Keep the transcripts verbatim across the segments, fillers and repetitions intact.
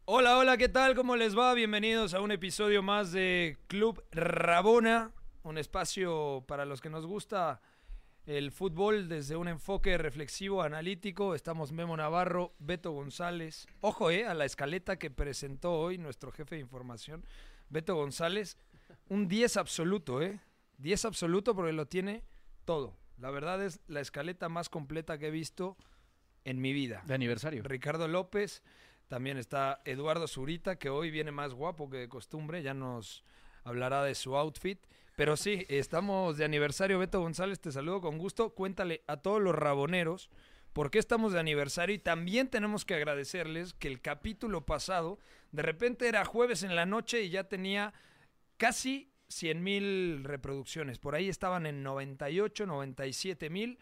Hola, hola, ¿qué tal? ¿Cómo les va? Bienvenidos a un episodio más de Club Rabona, un espacio para los que nos gusta el fútbol desde un enfoque reflexivo, analítico. Estamos Memo Navarro, Beto González. Ojo, eh, a la escaleta que presentó hoy nuestro jefe de información, Beto González. Un diez absoluto, ¿eh? diez absoluto porque lo tiene todo. La verdad es la escaleta más completa que he visto en mi vida. De aniversario. Ricardo López. También está Eduardo Zurita, que hoy viene más guapo que de costumbre, ya nos hablará de su outfit. Pero sí, estamos de aniversario. Beto González, te saludo con gusto. Cuéntale a todos los raboneros por qué estamos de aniversario, y también tenemos que agradecerles que el capítulo pasado, de repente era jueves en la noche y ya tenía casi cien mil reproducciones. Por ahí estaban en noventa y ocho, noventa y siete mil.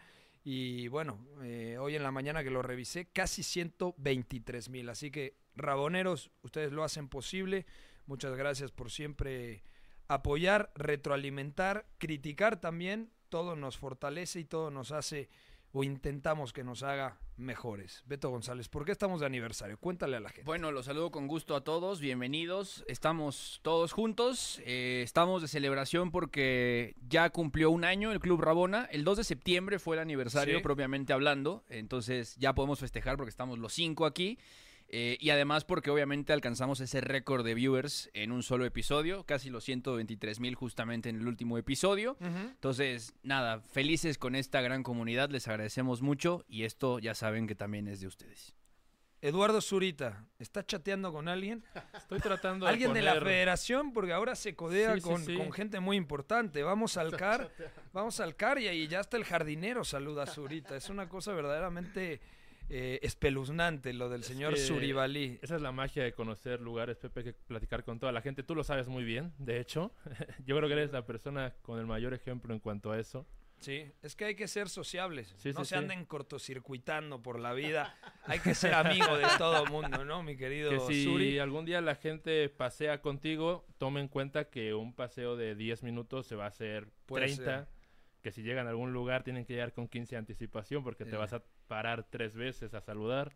Y bueno, eh, hoy en la mañana que lo revisé, casi ciento veintitrés mil. Así que, raboneros, ustedes lo hacen posible. Muchas gracias por siempre apoyar, retroalimentar, criticar también. Todo nos fortalece y todo nos hace, o intentamos que nos haga mejores. Beto González, ¿por qué estamos de aniversario? Cuéntale a la gente. Bueno, los saludo con gusto a todos, bienvenidos. Estamos todos juntos, eh, estamos de celebración porque ya cumplió un año el Club Rabona. El dos de septiembre fue el aniversario, Sí. propiamente hablando. Entonces ya podemos festejar porque estamos los cinco aquí. Eh, y además porque obviamente alcanzamos ese récord de viewers en un solo episodio, casi los ciento veintitrés mil justamente en el último episodio. Uh-huh. Entonces, nada, felices con esta gran comunidad, les agradecemos mucho y esto ya saben que también es de ustedes. Eduardo Zurita, ¿está chateando con alguien? Estoy tratando de ¿Alguien poner... de la federación? Porque ahora se codea Sí, sí, con, sí. con gente muy importante. Vamos al CAR, vamos al CAR y ahí ya hasta el jardinero saluda a Zurita. Es una cosa verdaderamente eh, espeluznante lo del señor que Zuribalí. Esa es la magia de conocer lugares, Pepe, que platicar con toda la gente. Tú lo sabes muy bien, de hecho. Yo creo que eres la persona con el mayor ejemplo en cuanto a eso. Sí, es que hay que ser sociables. Sí, no sí, se sí. anden cortocircuitando por la vida. Hay que ser amigo de todo mundo, ¿no, mi querido Que si Zuri? algún día la gente pasea contigo, tome en cuenta que un paseo de diez minutos se va a hacer Puede treinta. ser. Que si llegan a algún lugar tienen que llegar con quince de anticipación porque Sí. te vas a parar tres veces a saludar.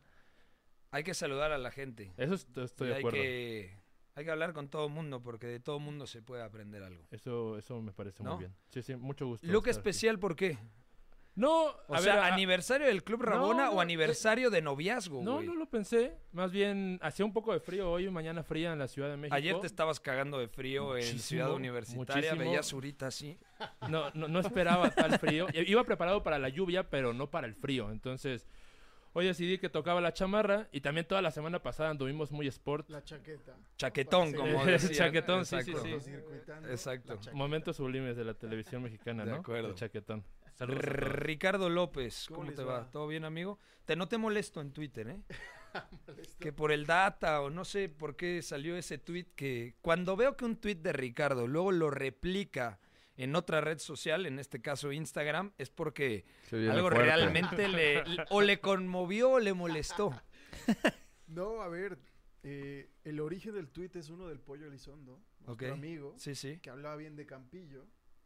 Hay que saludar a la gente. Eso est- estoy Y de hay acuerdo. que, hay que hablar con todo mundo, porque de todo mundo se puede aprender algo. Eso, eso me parece ¿No? muy bien. Sí, sí, mucho gusto. Look estar aquí. especial, ¿por qué? No, O a sea, ver, a- ¿aniversario del Club Rabona No, o no, aniversario de noviazgo, No, güey? no lo pensé. Más bien, hacía un poco de frío hoy y mañana fría en la Ciudad de México. Ayer te estabas cagando de frío en Muchísimo, Ciudad Universitaria, muchísimo. veías Zurita así. No, no, no esperaba tal frío. Iba preparado para la lluvia, pero no para el frío. Entonces, hoy decidí que tocaba la chamarra y también toda la semana pasada anduvimos muy sport. La chaqueta. Chaquetón, Sí. como Eh, decían. chaquetón, sí, Exacto. sí, sí. Circuitando Exacto. la chaqueta. Momentos sublimes de la televisión mexicana, De ¿no? acuerdo. El chaquetón. Saludos a todos. Ricardo López, ¿Cómo ¿cómo les te va? va? ¿Todo bien, amigo? Te noté molesto en Twitter, ¿eh? Que por el data o no sé por qué salió ese tweet que cuando veo que un tweet de Ricardo luego lo replica en otra red social, en este caso Instagram, es porque Se viene algo fuerte. realmente le o le conmovió o le molestó. No, a ver, eh, el origen del tuit es uno del Pollo Elizondo, nuestro Ok. amigo, Sí, sí. que hablaba bien de Campillo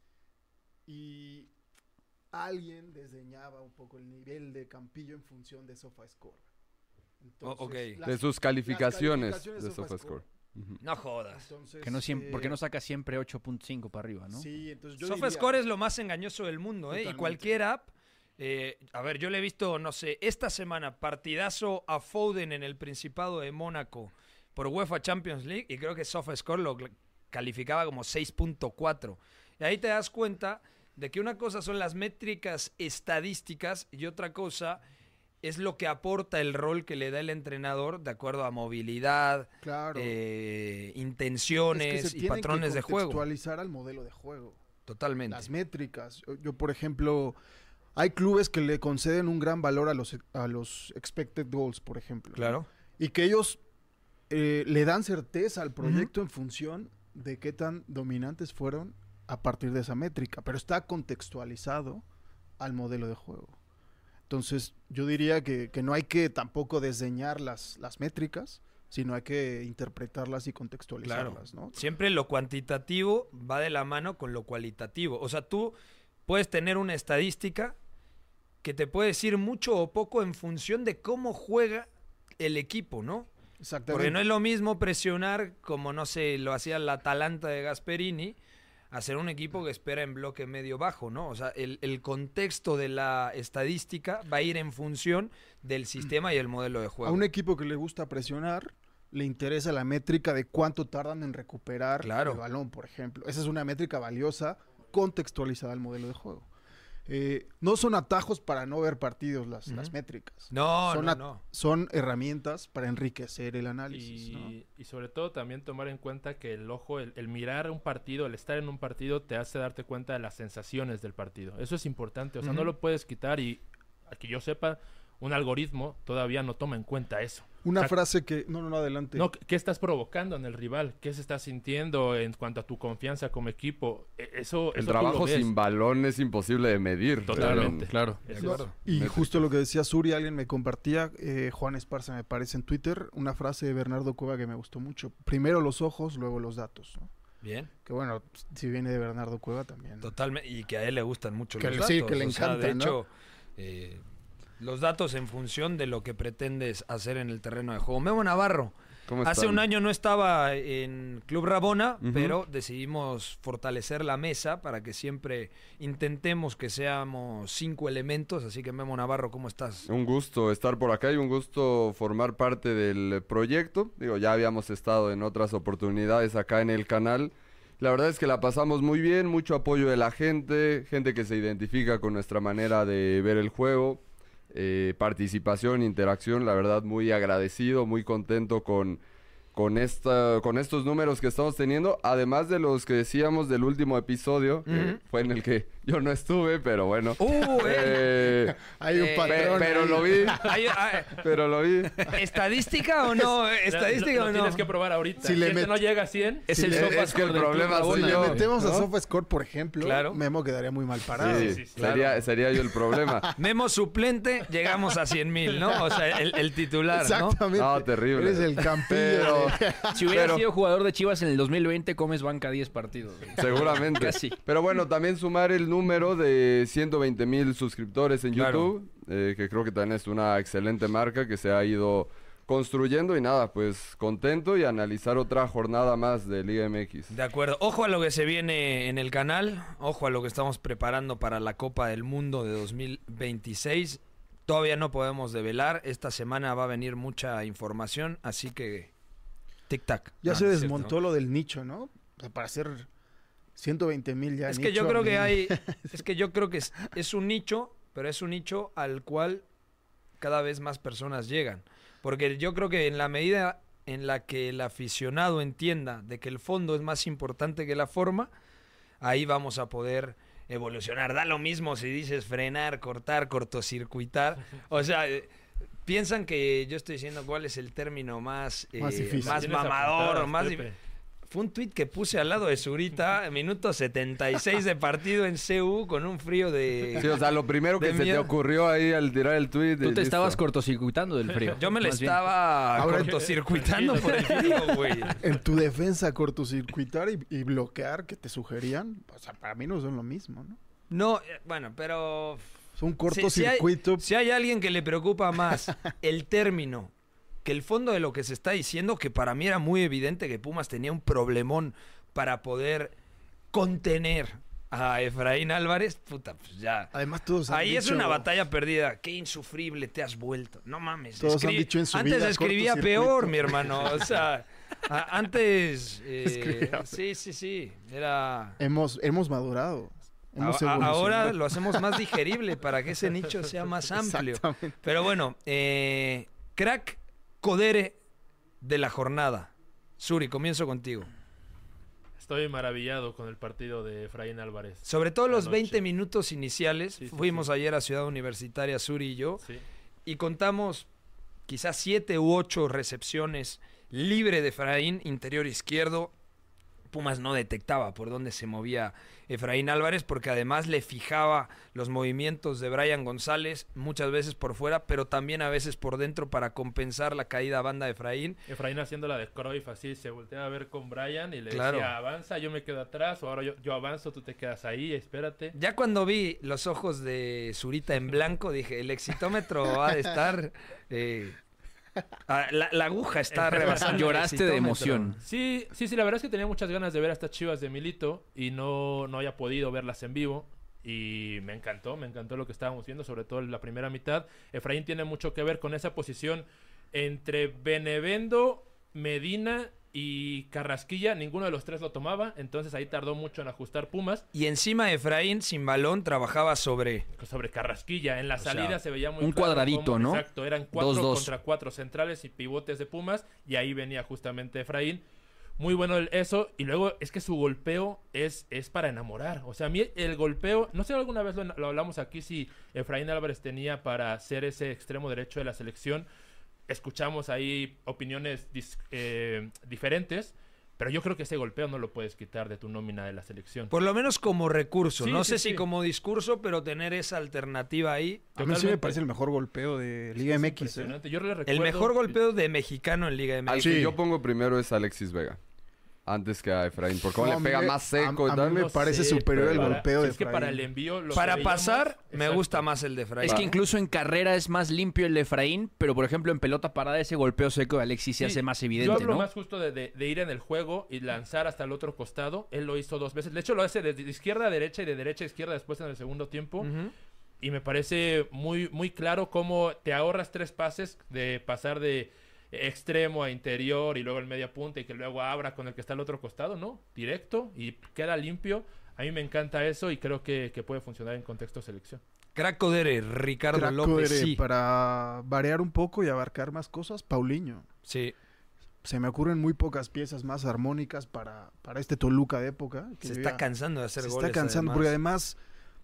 y alguien desdeñaba un poco el nivel de Campillo en función de SofaScore. Entonces, Oh, ok. las- De sus las calificaciones calificaciones de SofaScore. SofaScore. Ujú. No jodas. Entonces, Que no siempre, eh, ¿Por qué no saca siempre ocho punto cinco para arriba, no? Sí, entonces yo SofaScore diría- es lo más engañoso del mundo, ¿eh? Y Totalmente. cualquier app, eh, a ver, yo le he visto, no sé, esta semana partidazo a Foden en el Principado de Mónaco por UEFA Champions League y creo que SofaScore lo cl- calificaba como seis punto cuatro. Y ahí te das cuenta de que una cosa son las métricas estadísticas y otra cosa es lo que aporta el rol que le da el entrenador de acuerdo a movilidad, Claro. eh, Es intenciones que se y tienen patrones que de juego. contextualizar al modelo de juego. Totalmente. Las métricas. Yo, por ejemplo, hay clubes que le conceden un gran valor a los, a los expected goals, por ejemplo. Claro. Y que ellos eh, le dan certeza al proyecto en función de qué tan dominantes fueron a partir de esa métrica. Pero está contextualizado al modelo de juego. Entonces, yo diría que, que no hay que tampoco desdeñar las, las métricas, sino hay que interpretarlas y contextualizarlas, ¿no? Siempre lo cuantitativo va de la mano con lo cualitativo. O sea, tú puedes tener una estadística que te puede decir mucho o poco en función de cómo juega el equipo, ¿no? Exactamente. Porque no es lo mismo presionar como, no sé, lo hacía la Atalanta de Gasperini, hacer un equipo que espera en bloque medio-bajo, ¿no? O sea, el, el contexto de la estadística va a ir en función del sistema y el modelo de juego. A un equipo que le gusta presionar, le interesa la métrica de cuánto tardan en recuperar Claro. el balón, por ejemplo. Esa es una métrica valiosa, contextualizada al modelo de juego. Eh, no son atajos para no ver partidos las, Ujú. las métricas. No, son, no, a- no. son herramientas para enriquecer el análisis. Y, ¿no? y sobre todo también tomar en cuenta que el ojo, el, el mirar un partido, el estar en un partido te hace darte cuenta de las sensaciones del partido. Eso es importante, o sea, Ujú. no lo puedes quitar y a que yo sepa, un algoritmo todavía no toma en cuenta eso. Una o sea, frase que... No, no, no, adelante. No, ¿qué estás provocando en el rival? ¿Qué se está sintiendo en cuanto a tu confianza como equipo? E- Eso, El eso tú trabajo lo ves. sin balón es imposible de medir. Totalmente. Claro. De Eso es- acuerdo. Y Métricas. justo lo que decía Suri, alguien me compartía, eh, Juan Esparza me parece en Twitter, una frase de Bernardo Cueva que me gustó mucho. Primero los ojos, luego los datos. ¿no? Bien. Que bueno, si viene de Bernardo Cueva también. Totalmente. Y que a él le gustan mucho Que los le- datos. sí, que le O sea, encanta, de ¿no? hecho, eh, los datos en función de lo que pretendes hacer en el terreno de juego. Memo Navarro. ¿Cómo Hace están? un año no estaba en Club Rabona, Ujú. pero decidimos fortalecer la mesa para que siempre intentemos que seamos cinco elementos. Así que Memo Navarro, ¿cómo estás? Un gusto estar por acá y un gusto formar parte del proyecto. Digo, ya habíamos estado en otras oportunidades acá en el canal. La verdad es que la pasamos muy bien, mucho apoyo de la gente, gente que se identifica con nuestra manera de ver el juego, eh, participación, interacción, la verdad muy agradecido, muy contento con, con, esta, con estos números que estamos teniendo, además de los que decíamos del último episodio, que Ujú. fue en el que yo no estuve, pero bueno. ¡Uh! eh. Eh, Hay un Eh, pe- patrón. pero ahí. lo vi, Hay- hay- pero lo vi. ¿Estadística o no? ¿Estadística lo, o lo no? tienes que probar ahorita. Si Si, le este met- no llega a cien, Es Sí, el es- sofá es que el score del problema Club soy Si Rabona, yo. le güey. metemos a ¿no? SofaScore, por ejemplo, Claro. Memo quedaría muy mal parado. Sí, sí, sí, sería, claro. sería yo el problema. Memo suplente, llegamos a cien mil, ¿no? O sea, el, el titular, ¿no? Exactamente. No, terrible. Eres el campillo. Pero, de- Si hubiera Pero- sido jugador de Chivas en el dos mil veinte, comes banca diez partidos. güey. seguramente. Casi. Pero bueno, también sumar el número de ciento veinte mil suscriptores en Claro. YouTube, eh, que creo que también es una excelente marca que se ha ido construyendo y nada, pues contento y analizar otra jornada más de Liga M X. De acuerdo. Ojo a lo que se viene en el canal. Ojo a lo que estamos preparando para la Copa del Mundo de dos mil veintiséis. Todavía no podemos develar. Esta semana va a venir mucha información, así que tic-tac. Ya No, se no es desmontó cierto. lo del nicho, ¿no? O sea, para hacer ciento veinte mil ya Es que nicho, yo creo a mí- que hay... Es que yo creo que es, es un nicho, pero es un nicho al cual cada vez más personas llegan. Porque yo creo que en la medida en la que el aficionado entienda de que el fondo es más importante que la forma, ahí vamos a poder evolucionar. Da lo mismo si dices frenar, cortar, cortocircuitar. O sea, eh, piensan que yo estoy diciendo cuál es el término más, eh, Más difícil. más Tienes mamador apuntadas, o más... Pepe. dif- Fue un tuit que puse al lado de Zurita, minuto setenta y seis de partido en C U con un frío de... Sí, o sea, lo primero que De se te miedo. ocurrió ahí al tirar el tweet. Tú te estabas cortocircuitando del frío. Yo me le más bien. estaba Ahora- cortocircuitando por el frío, güey. En tu defensa, cortocircuitar y, y bloquear que te sugerían, o sea, para mí no son lo mismo, ¿no? No, eh, bueno, pero... Es un Si- cortocircuito. Si hay, si hay alguien que le preocupa más el término que el fondo de lo que se está diciendo, que para mí era muy evidente que Pumas tenía un problemón para poder contener a Efraín Álvarez, puta, pues ya... Además, todos han Ahí es dicho- una batalla perdida. Qué insufrible te has vuelto. No mames. Todos han escri- dicho en su Antes vida, escribía cortocircuito. peor, mi hermano. O sea, a- antes... eh, Escribía sí, sí, sí. Era... Hemos, hemos madurado. Hemos A- a- evolucionado. ahora lo hacemos más digerible para que ese nicho sea más amplio. Exactamente. Pero bueno, eh, crack Codere de la jornada. Suri, comienzo contigo. Estoy maravillado con el partido de Efraín Álvarez. Sobre todo los Anoche. veinte minutos iniciales. Sí, sí, Fuimos sí. ayer a Ciudad Universitaria, Suri y yo, Sí. y contamos quizás siete u ocho recepciones libre de Efraín, interior izquierdo. Pumas no detectaba por dónde se movía Efraín Álvarez, porque además le fijaba los movimientos de Brian González, muchas veces por fuera, pero también a veces por dentro para compensar la caída a banda de Efraín. Efraín haciendo la de Cruyff así, se voltea a ver con Brian y le Claro. decía, avanza, yo me quedo atrás, o ahora yo, yo avanzo, tú te quedas ahí, espérate. Ya cuando vi los ojos de Zurita en blanco, dije, el exitómetro ha de estar eh, Ah, la, la aguja está rebasando. Lloraste el de citómetro. emoción. Sí, sí, sí, la verdad es que tenía muchas ganas de ver a estas Chivas de Milito y no, no había podido verlas en vivo. Y me encantó, me encantó lo que estábamos viendo, sobre todo en la primera mitad. Efraín tiene mucho que ver con esa posición entre Benevendo, Medina y Carrasquilla. Ninguno de los tres lo tomaba, entonces ahí tardó mucho en ajustar Pumas. Y encima Efraín, sin balón, trabajaba sobre... Sobre Carrasquilla, en la O salida sea, se veía muy un claro cuadradito, cómo- ¿no? Exacto, eran cuatro Dos, dos. contra cuatro centrales y pivotes de Pumas, y ahí venía justamente Efraín. Muy bueno el- eso, y luego es que su golpeo es, es para enamorar. O sea, a mí el golpeo, no sé, alguna vez lo, lo hablamos aquí, si Efraín Álvarez tenía para ser ese extremo derecho de la selección. Escuchamos ahí opiniones dis- eh, diferentes, pero yo creo que ese golpeo no lo puedes quitar de tu nómina de la selección. Por lo menos como recurso. Sí, no sí, sé sí. si como discurso, pero tener esa alternativa ahí. A mí sí me Totalmente. parece el mejor golpeo de Liga M X. ¿eh? Impresionante. Yo le El recuerdo- mejor golpeo de mexicano en Liga Al M X. Sí. que yo pongo primero es Alexis Vega. Antes que a Efraín. Porque como No, le pega me- más seco a- y a tal. mí me No parece sé, superior el para- golpeo de es que para el Efraín. envío lo Para veíamos- pasar, me Exacto. gusta más el de Efraín. Es que incluso en carrera es más limpio el de Efraín, pero por ejemplo en pelota parada ese golpeo seco de Alexis se Sí, hace más Yo evidente, hablo ¿no? más justo de, de- de ir en el juego y lanzar hasta el otro costado. Él lo hizo dos veces. De hecho, lo hace de, de izquierda a derecha y de derecha a izquierda después en el segundo tiempo. Ujú. Y me parece muy, muy claro cómo te ahorras tres pases de pasar de extremo a interior y luego el media punta y que luego abra con el que está al otro costado, ¿no? Directo y queda limpio. A mí me encanta eso y creo que, que puede funcionar en contexto selección. Craco Dere, Ricardo Craco López, Dere, sí. para variar un poco y abarcar más cosas, Paulinho. Sí. Se me ocurren muy pocas piezas más armónicas para, para este Toluca de época. que Se yo está ya- cansando de hacer se goles. está cansando además. porque además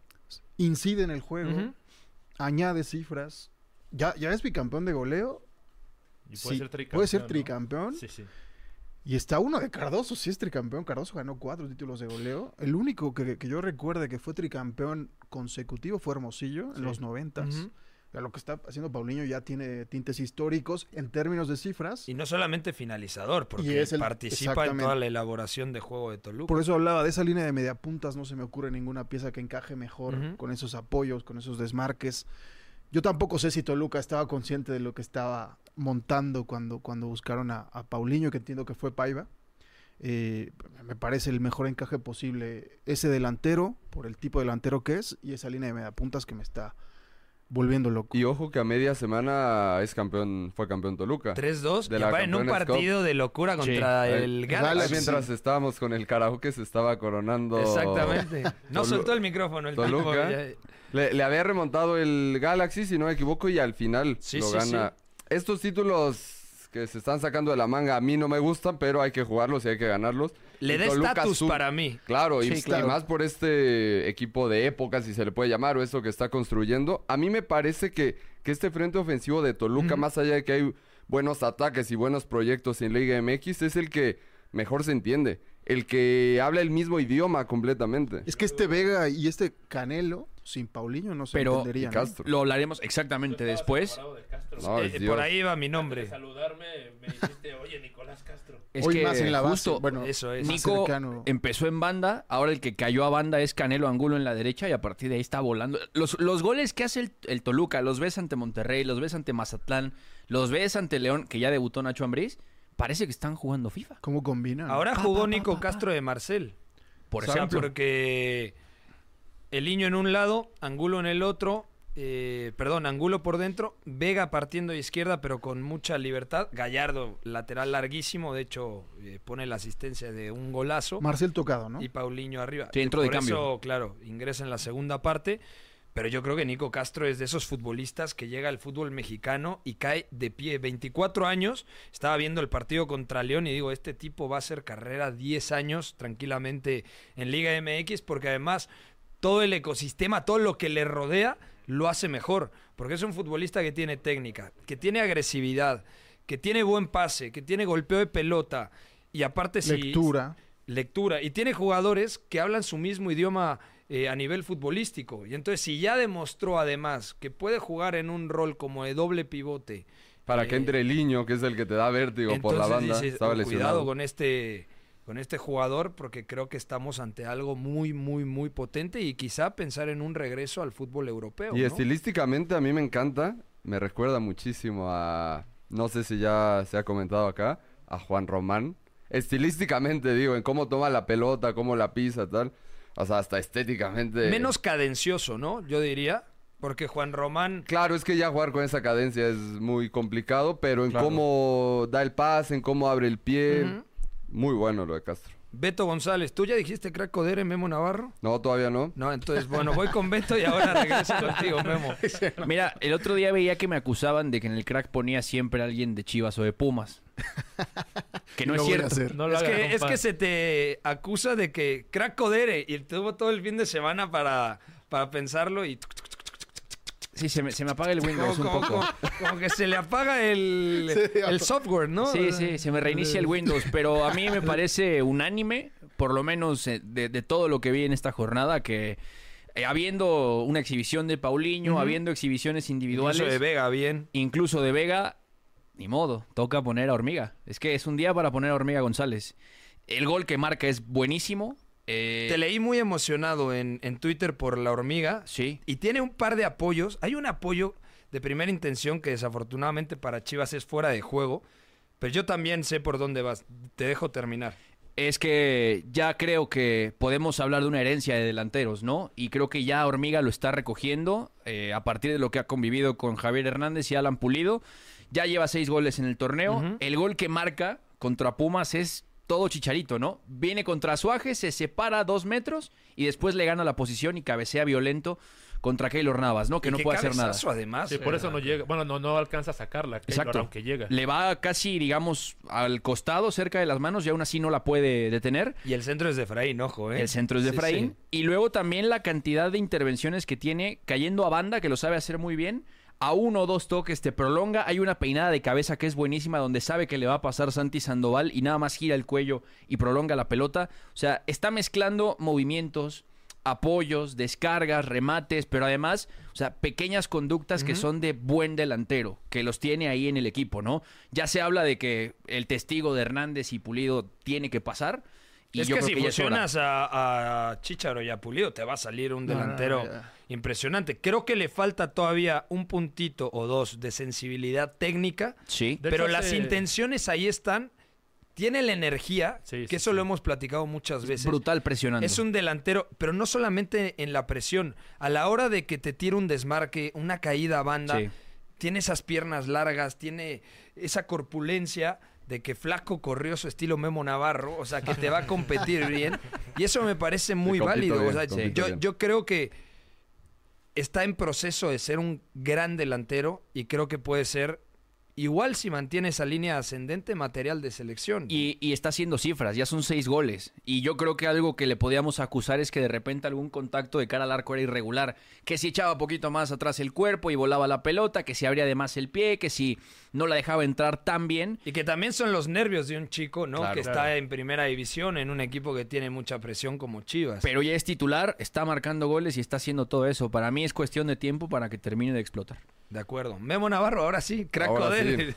incide en el juego, Ujú. añade cifras. Ya, ya es bicampeón de goleo. Y puede Sí, ser tricampeón. puede ser ¿no? tricampeón. Sí, sí. Y está uno de Cardoso, sí es tricampeón. Cardoso ganó cuatro títulos de goleo. El único que, que yo recuerde que fue tricampeón consecutivo fue Hermosillo Sí. en los noventas. Ujú. Ya lo que está haciendo Paulinho ya tiene tintes históricos en términos de cifras. Y no solamente finalizador, porque Y es el- participa en exactamente. toda la elaboración de juego de Toluca. Por eso hablaba de esa línea de mediapuntas. No se me ocurre ninguna pieza que encaje mejor Ujú. con esos apoyos, con esos desmarques. Yo tampoco sé si Toluca estaba consciente de lo que estaba montando cuando, cuando buscaron a, a Paulinho, que entiendo que fue Paiva. Eh, me parece el mejor encaje posible ese delantero, por el tipo de delantero que es, y esa línea de mediapuntas que me está volviendo loco. Y ojo que a media semana es campeón, fue campeón Toluca. tres dos. De Y la aparte en un Campeones Cup. partido de locura Sí. contra Ahí- el Ahí Galaxy. Galaxy. mientras estábamos con el karaoke se estaba coronando. Exactamente. No Tolu- soltó el micrófono el Toluca. tipo. ya- Le, le había remontado el Galaxy, si no me equivoco, y al final Sí, lo sí, gana. Estos títulos que se están sacando de la manga a mí no me gustan, pero hay que jugarlos y hay que ganarlos. Le Y da Toluca estatus sub- para mí. Claro, y, Sí, y claro. más por este equipo de época, si se le puede llamar, o eso que está construyendo. A mí me parece que, que este frente ofensivo de Toluca, Ujú. más allá de que hay buenos ataques y buenos proyectos en Liga M X, es el que mejor se entiende. El que habla el mismo idioma completamente. Es que este Vega y este Canelo, sin Paulinho, no se Pero- entenderían. y ¿no? Castro. Lo hablaremos exactamente Tú estabas después. enamorado de Castro. No, Eh, es eh, Dios. por ahí va mi Antes de nombre. saludarme, me dijiste, oye, Nicolás Castro. Es Hoy que más en la base, justo bueno, Eso es. más Nico cercano. empezó en banda, ahora el que cayó a banda es Canelo Angulo en la derecha y a partir de ahí está volando. Los, los goles que hace el, el Toluca, los ves ante Monterrey, los ves ante Mazatlán, los ves ante León, que ya debutó Nacho Ambriz, parece que están jugando FIFA. ¿Cómo combinan? Ahora Pa, jugó pa, pa, Nico pa, pa. Castro de Marcel. Por O sea, ejemplo. porque el niño en un lado, Angulo en el otro, eh, perdón, Angulo por dentro, Vega partiendo de izquierda pero con mucha libertad, Gallardo lateral larguísimo, de hecho eh, pone la asistencia de un golazo Marcel tocado, ¿no? y Paulinho arriba. Sí, entró de por cambio. eso, claro, ingresa en la segunda parte, pero yo creo que Nico Castro es de esos futbolistas que llega al fútbol mexicano y cae de pie. veinticuatro años, estaba viendo el partido contra León y digo, este tipo va a hacer carrera diez años tranquilamente en Liga M X, porque además todo el ecosistema, todo lo que le rodea, lo hace mejor. Porque es un futbolista que tiene técnica, que tiene agresividad, que tiene buen pase, que tiene golpeo de pelota y aparte si- Lectura. lectura. Y tiene jugadores que hablan su mismo idioma eh, a nivel futbolístico. Y entonces, si ya demostró además que puede jugar en un rol como de doble pivote. Para eh, que entre el niño, que es el que te da vértigo por la entonces banda. dices, Estaba "Oh, lesionado. cuidado con este, con este jugador, porque creo que estamos ante algo muy, muy, muy potente y quizá pensar en un regreso al fútbol europeo. Y ¿no? estilísticamente a mí me encanta. Me recuerda muchísimo a, no sé si ya se ha comentado acá, a Juan Román. Estilísticamente, digo, en cómo toma la pelota, cómo la pisa, tal. O sea, hasta estéticamente. Menos cadencioso, ¿no? Yo diría. Porque Juan Román... Claro, es que ya jugar con esa cadencia es muy complicado, pero en Claro. cómo da el pase, en cómo abre el pie. Ujú. Muy bueno lo de Castro. Beto González, ¿tú ya dijiste crack Codere, Memo Navarro? No, todavía no. No, entonces, bueno, voy con Beto y ahora regreso contigo, Memo. Mira, el otro día veía que me acusaban de que en el crack ponía siempre a alguien de Chivas o de Pumas. Que no Lo es voy a cierto. hacer. No lo Es hagas, que, es compa. que se te acusa de que crack Codere y tuvo todo el fin de semana para, para pensarlo y... Sí, se me, se me apaga el Windows Como, un como- poco. como- como que se le apaga el, Sí, el software, ¿no? Sí, sí, se me reinicia el Windows, pero a mí me parece unánime, por lo menos eh, de, de todo lo que vi en esta jornada, que eh, habiendo una exhibición de Paulinho, Ujú. habiendo exhibiciones individuales, Incluso de Vega, bien. incluso de Vega, ni modo, toca poner a Hormiga. Es que es un día para poner a Hormiga González. El gol que marca es buenísimo. eh, Te leí muy emocionado en, en Twitter por la hormiga. Sí. Y tiene un par de apoyos. Hay un apoyo de primera intención que desafortunadamente para Chivas es fuera de juego. Pero yo también sé por dónde vas. Te dejo terminar. Es que ya creo que podemos hablar de una herencia de delanteros, ¿no? Y creo que ya Hormiga lo está recogiendo eh, a partir de lo que ha convivido con Javier Hernández y Alan Pulido. Ya lleva seis goles en el torneo. Ujú. El gol que marca contra Pumas es todo chicharito, ¿no? Viene contra Suaje, se separa dos metros y después le gana la posición y cabecea violento contra Keylor Navas, ¿no? Que Y no qué puede hacer nada. cabezazo, además. Sí, por eh. eso no llega. Bueno, no, no alcanza a sacarla. Keylor, Exacto. aunque llega. Le va casi, digamos, al costado, cerca de las manos, y aún así no la puede detener. Y el centro es de Efraín, ojo, ¿eh? El centro es de Sí, Efraín. sí. Y luego también la cantidad de intervenciones que tiene cayendo a banda, que lo sabe hacer muy bien. A uno o dos toques te prolonga. Hay una peinada de cabeza que es buenísima, donde sabe que le va a pasar Santi Sandoval y nada más gira el cuello y prolonga la pelota. O sea, está mezclando movimientos, apoyos, descargas, remates, pero además, o sea, pequeñas conductas que Ujú. son de buen delantero, que los tiene ahí en el equipo, ¿no? Ya se habla de que el testigo de Hernández y Pulido tiene que pasar. Y es yo que creo si que ya es hora. fusionas a, a Chícharo y a Pulido, te va a salir un No, no, no, delantero ya. impresionante. Creo que le falta todavía un puntito o dos de sensibilidad técnica, Sí. De pero hecho, las hace- intenciones ahí están. Tiene la energía, Sí, que sí, eso sí. lo hemos platicado muchas veces. Brutal presionando. Es un delantero, pero no solamente en la presión. A la hora de que te tira un desmarque, una caída a banda, Sí. tiene esas piernas largas, tiene esa corpulencia de que flaco corrió su estilo Memo Navarro, o sea, que te va a competir bien. Y eso me parece muy compito válido. bien, o sea, compito yo, bien. yo creo que está en proceso de ser un gran delantero y creo que puede ser, igual si mantiene esa línea ascendente, material de selección. Y, y está haciendo cifras, ya son seis goles. Y yo creo que algo que le podíamos acusar es que de repente algún contacto de cara al arco era irregular. Que si echaba poquito más atrás el cuerpo y volaba la pelota, que si abría de más el pie, que si no la dejaba entrar tan bien. Y que también son los nervios de un chico, ¿no? Claro. que está Claro. en primera división, en un equipo que tiene mucha presión como Chivas. Pero ya es titular, está marcando goles y está haciendo todo eso. Para mí es cuestión de tiempo para que termine de explotar. De acuerdo. Memo Navarro, ahora sí, crack Ahora Codere.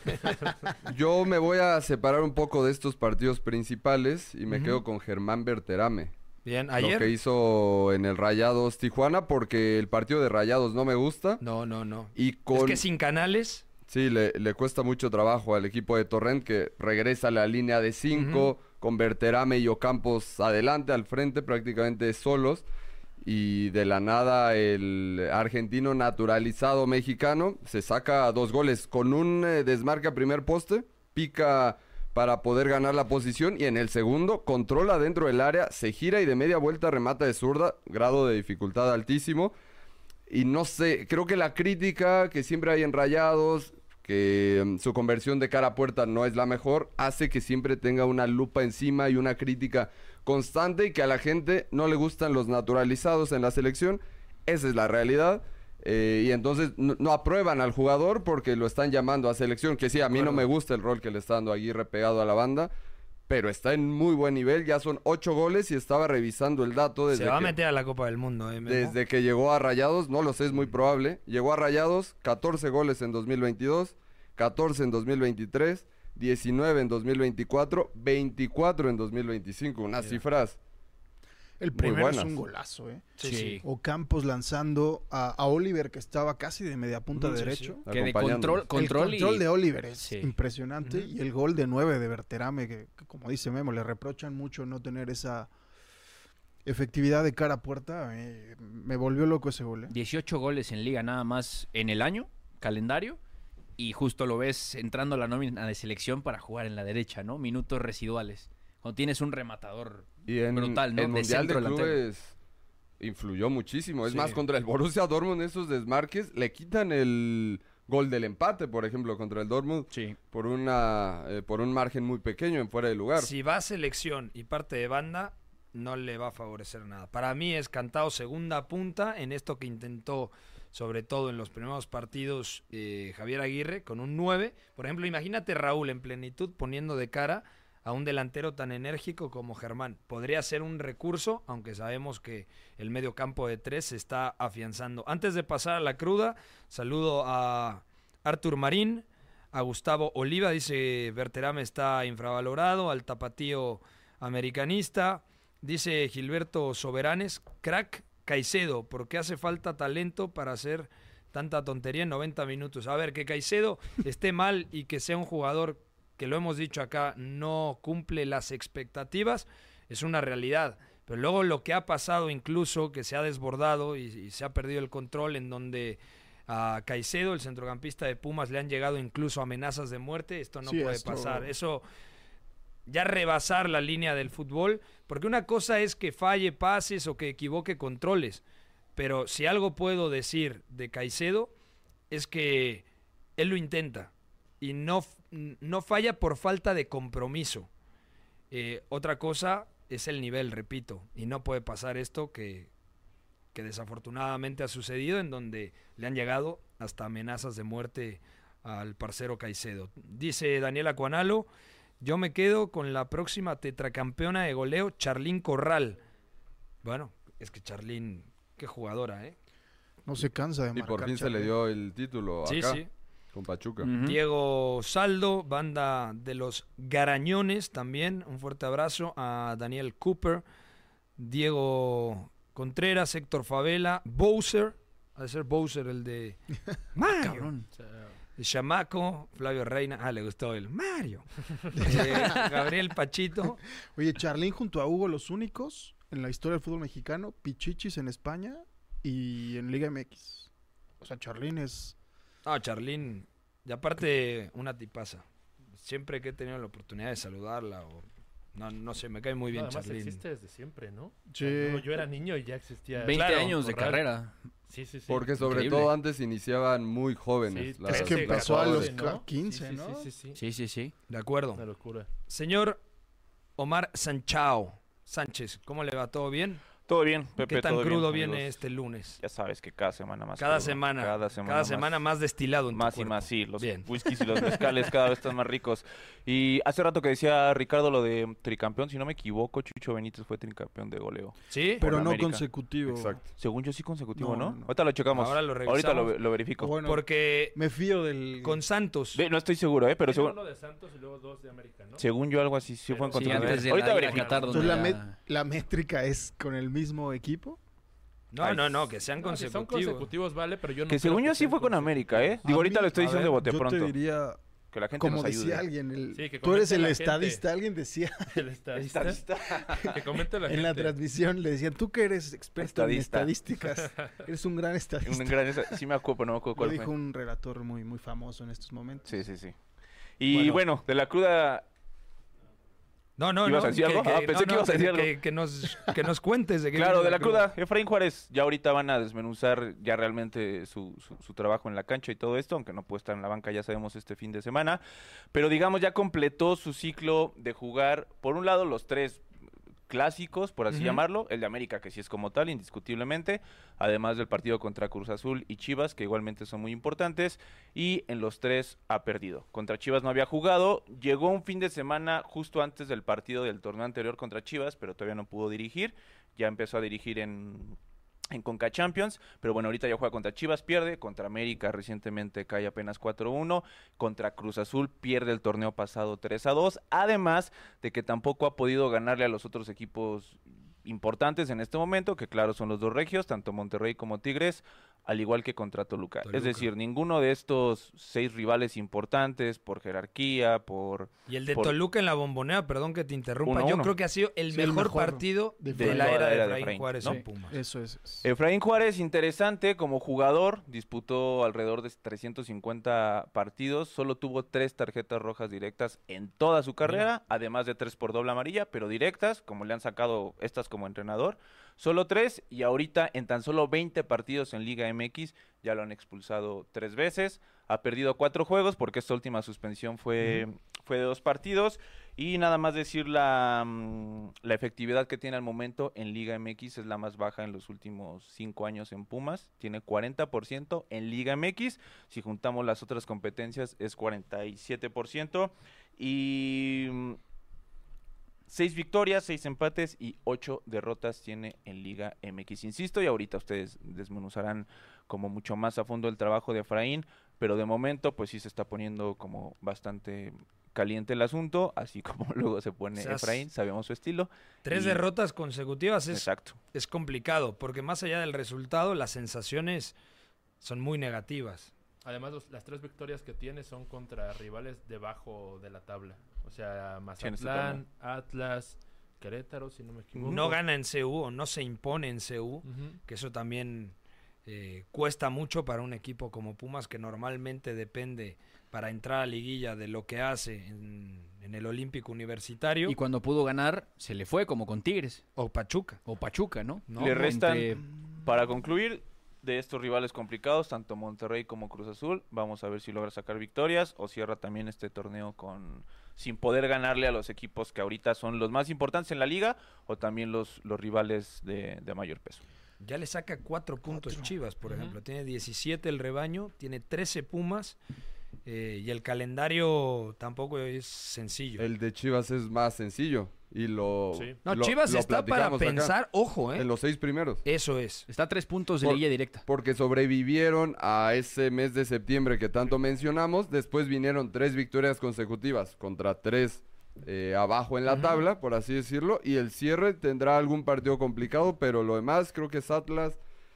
Yo me voy a separar un poco de estos partidos principales y me Ujú. quedo con Germán Berterame. Bien, Lo que ayer. hizo en el Rayados Tijuana, porque el partido de Rayados no me gusta. No, no, no. Y con... Es que sin canales. Sí, le, le cuesta mucho trabajo al equipo de Torrent, que regresa a la línea de cinco, con Berterame y Ocampos adelante, al frente, prácticamente solos. Y de la nada el argentino naturalizado mexicano se saca dos goles con un eh, desmarque a primer poste, pica para poder ganar la posición y en el segundo controla dentro del área, se gira y de media vuelta remata de zurda, grado de dificultad altísimo. Y no sé, creo que la crítica que siempre hay en Rayados, que mm, su conversión de cara a puerta no es la mejor, hace que siempre tenga una lupa encima y una crítica constante y que a la gente no le gustan los naturalizados en la selección. Esa es la realidad. Eh, y entonces no, no aprueban al jugador porque lo están llamando a selección, que sí, a mí no me gusta el rol que le está dando Aguirre pegado a la banda, pero está en muy buen nivel, ya son ocho goles y estaba revisando el dato desde Se va a que... meter a la Copa del Mundo, ¿eh, Memo? Desde que llegó a Rayados, no lo sé, es muy probable. Llegó a Rayados, catorce goles en dos mil veintidós, catorce en dos mil veintitrés, diecinueve en dos mil veinticuatro, veinticuatro en dos mil veinticinco. Unas cifras El muy primero es buenas. un golazo, ¿eh? Sí, sí. O Campos lanzando a, a Oliver, que estaba casi de media punta Sí, sí, derecho. sí. Que de acompañándonos. control, control, el control y... de Oliver es Sí. impresionante. Ujú. Y el gol de nueve de Berterame, que, que como dice Memo, le reprochan mucho no tener esa efectividad de cara a puerta. eh, me volvió loco ese gol. ¿eh? dieciocho goles en liga nada más en el año, calendario, y justo lo ves entrando a la nómina de selección para jugar en la derecha, ¿no? Minutos residuales. Cuando tienes un rematador Y en brutal, ¿no? el De Mundial de centro delantero. Clubes influyó muchísimo. Es Sí. más, contra el Borussia Dortmund esos desmarques le quitan el gol del empate, por ejemplo, contra el Dortmund Sí. por una eh, por un margen muy pequeño en fuera de lugar. Si va a selección y parte de banda, no le va a favorecer nada. Para mí es Cantado segunda punta en esto que intentó, sobre todo en los primeros partidos, eh, Javier Aguirre, con un nueve. Por ejemplo, imagínate Raúl en plenitud poniendo de cara a un delantero tan enérgico como Germán. Podría ser un recurso, aunque sabemos que el medio campo de tres se está afianzando. Antes de pasar a la cruda, saludo a Artur Marín, a Gustavo Oliva, dice Berterame está infravalorado, al tapatío americanista, dice Gilberto Soberanes, crack Caicedo, porque hace falta talento para hacer tanta tontería en noventa minutos. A ver, que Caicedo esté mal y que sea un jugador que lo hemos dicho acá, no cumple las expectativas, es una realidad. Pero luego lo que ha pasado incluso, que se ha desbordado y, y se ha perdido el control, en donde a Caicedo, el centrocampista de Pumas, le han llegado incluso amenazas de muerte, esto no Sí, puede esto- pasar. Eso ya rebasar la línea del fútbol, porque una cosa es que falle pases o que equivoque controles, pero si algo puedo decir de Caicedo es que él lo intenta y no, no falla por falta de compromiso. Eh, otra cosa es el nivel, repito, y no puede pasar esto que, que desafortunadamente ha sucedido, en donde le han llegado hasta amenazas de muerte al parcero Caicedo. Dice Daniela Cuanalo, yo me quedo con la próxima tetracampeona de goleo, Charlín Corral. Bueno, es que Charlín, qué jugadora, ¿eh? No se cansa de Y marcar. por fin se le Charlie. dio el título Sí, acá sí. con Pachuca. Ujú. Diego Saldo, banda de los Garañones también. Un fuerte abrazo a Daniel Cooper, Diego Contreras, Héctor Favela, Bowser, ha de ser Bowser el de Mario, Cabrón. O sea, el chamaco, Flavio Reina, ah, le gustó el Mario, Eh, Gabriel Pachito, Oye, Charlín junto a Hugo, los únicos en la historia del fútbol mexicano, Pichichis en España y en Liga M X. O sea, Charlín es... no, Charlín, y aparte una tipaza. Siempre que he tenido la oportunidad de saludarla, o, no, no sé, me cae muy bien no, además Charlín. existe desde siempre, ¿no? O Sí. sea, yo, yo era niño y ya existía. veinte Claro, años de Corral. carrera. Sí, sí, sí. Porque sobre Increíble. todo antes iniciaban muy jóvenes. Sí, las- Es que trece, empezó a los catorce, ca- quince, sí, sí, ¿no? Sí, sí, sí. Sí, sí, sí. De acuerdo. Una locura. Señor Omar Sanchao Sánchez, ¿cómo le va? ¿Todo bien? Todo bien, Pepe. ¿Qué tan todo bien, crudo amigos. viene este lunes? Ya sabes que cada semana más. Cada crudo. semana, Cada semana, semana más, destilado en tu Más y cuerpo. más, sí. Los Bien. whiskies y los mezcales cada vez están más ricos. Y hace rato que decía Ricardo lo de tricampeón, si no me equivoco, Chucho Benítez fue tricampeón de goleo. ¿Sí? Pero Por no América. consecutivo. Exacto. Según yo sí consecutivo, No, ¿no? no, no. Ahorita lo checamos. Ahora lo Ahorita revisamos. lo, lo verifico. Bueno, Porque me fío del... con Santos, De- no estoy seguro, ¿eh? Pero Tiene según, uno de Santos y luego dos de América, ¿no? según yo algo así sí fue en Sí, Sí, contra antes de Ahorita la ida a verifico. Qatar, donde Entonces la, ya- met- la métrica es con el mismo equipo. no, Ay, no, no, que sean No, si son consecutivos. consecutivos, vale, pero yo no Que creo según yo sí sean fue con América, ¿eh? consecutivos. Digo, A ahorita mí- lo estoy a diciendo ver, de bote yo pronto. te diría, Que la gente como nos ayude. decía alguien, el- Sí, que tú eres comente el la gente. estadista, alguien decía El estadista. Estadista. Que comente la en la gente. transmisión, le decían, tú que eres experto Estadista. en estadísticas, eres un gran estadista. Un gran- sí me acuerdo, no me acuerdo Lo cuál dijo fue. un relator muy, muy famoso en estos momentos. Sí, sí, sí. Y Bueno. bueno, de la cruda. No, no, ¿Ibas no. a decir algo? Ah, pensé que ibas a decir algo. Que, que nos, que nos cuentes de qué Claro, viene de la cruda. Efraín Juárez, ya ahorita van a desmenuzar ya realmente su, su, su trabajo en la cancha y todo esto, aunque no puede estar en la banca, ya sabemos, este fin de semana. Pero digamos, ya completó su ciclo de jugar, por un lado, los tres clásicos, por así Ujú. llamarlo, el de América, que sí es como tal, indiscutiblemente, además del partido contra Cruz Azul y Chivas, que igualmente son muy importantes, y en los tres ha perdido. Contra Chivas no había jugado, llegó un fin de semana justo antes del partido del torneo anterior contra Chivas, pero todavía no pudo dirigir, ya empezó a dirigir en... en Conca Champions, pero bueno, ahorita ya juega contra Chivas, pierde, contra América recientemente cae apenas cuatro uno, contra Cruz Azul pierde el torneo pasado tres a dos, además de que tampoco ha podido ganarle a los otros equipos importantes en este momento, que claro son los dos regios, tanto Monterrey como Tigres, al igual que contra Toluca. Toluca. Es decir, ninguno de estos seis rivales importantes por jerarquía, por... Y el de por- Toluca en la Bombonera, perdón que te interrumpa, Uno a yo uno. creo que ha sido el Sí, el mejor, mejor partido de de, Efraín. la era de Era de Efraín Efraín, Juárez ¿no? en Pumas. Eso es. es- Efraín Juárez, interesante como jugador, disputó alrededor de trescientos cincuenta partidos, solo tuvo tres tarjetas rojas directas en toda su carrera, además de tres por doble amarilla, pero directas, como le han sacado estas como entrenador, solo tres, y ahorita en tan solo veinte partidos en Liga M X ya lo han expulsado tres veces, ha perdido cuatro juegos porque esta última suspensión fue, fue de dos partidos. Y nada más decir la, mm, la efectividad que tiene al momento en Liga M X es la más baja en los últimos cinco años en Pumas. Tiene cuarenta por ciento en Liga M X. Si juntamos las otras competencias es cuarenta y siete por ciento. Y mm, seis victorias, seis empates y ocho derrotas tiene en Liga M X. Insisto, y ahorita ustedes desmenuzarán como mucho más a fondo el trabajo de Efraín, pero de momento pues sí se está poniendo como bastante caliente el asunto, así como luego se pone O sea, Efraín, sabemos su estilo. Tres y- derrotas consecutivas es, Exacto. es complicado, porque más allá del resultado, las sensaciones son muy negativas. Además, los- las tres victorias que tiene son contra rivales debajo de la tabla. O sea, Sí, en este Mazatlán, Atlas, Querétaro, si no me equivoco. No gana en C U o no se impone en C U, Ujú. que eso también eh, cuesta mucho para un equipo como Pumas, que normalmente depende para entrar a liguilla de lo que hace en, en el Olímpico Universitario Y cuando pudo ganar, se le fue, como con Tigres o Pachuca. o Pachuca, ¿no? ¿no? Le restan, Entre- para concluir, de estos rivales complicados, tanto Monterrey como Cruz Azul, vamos a ver si logra sacar victorias o cierra también este torneo con sin poder ganarle a los equipos que ahorita son los más importantes en la liga o también los, los rivales de, de mayor peso. Ya le saca cuatro puntos Chivas, por Ujú. ejemplo. Tiene diecisiete el rebaño, tiene trece Pumas eh, y el calendario tampoco es sencillo. El de Chivas es más sencillo y lo Sí. No, lo- Chivas lo está para platicamos acá, pensar, ojo, ¿eh? en los seis primeros. Eso es. Está a tres puntos de Por- liguilla directa. Porque sobrevivieron a ese mes de septiembre que tanto mencionamos. Después vinieron tres victorias consecutivas contra tres eh, abajo en la Ujú. tabla, por así decirlo. Y el cierre tendrá algún partido complicado, pero lo demás creo que es Atlas,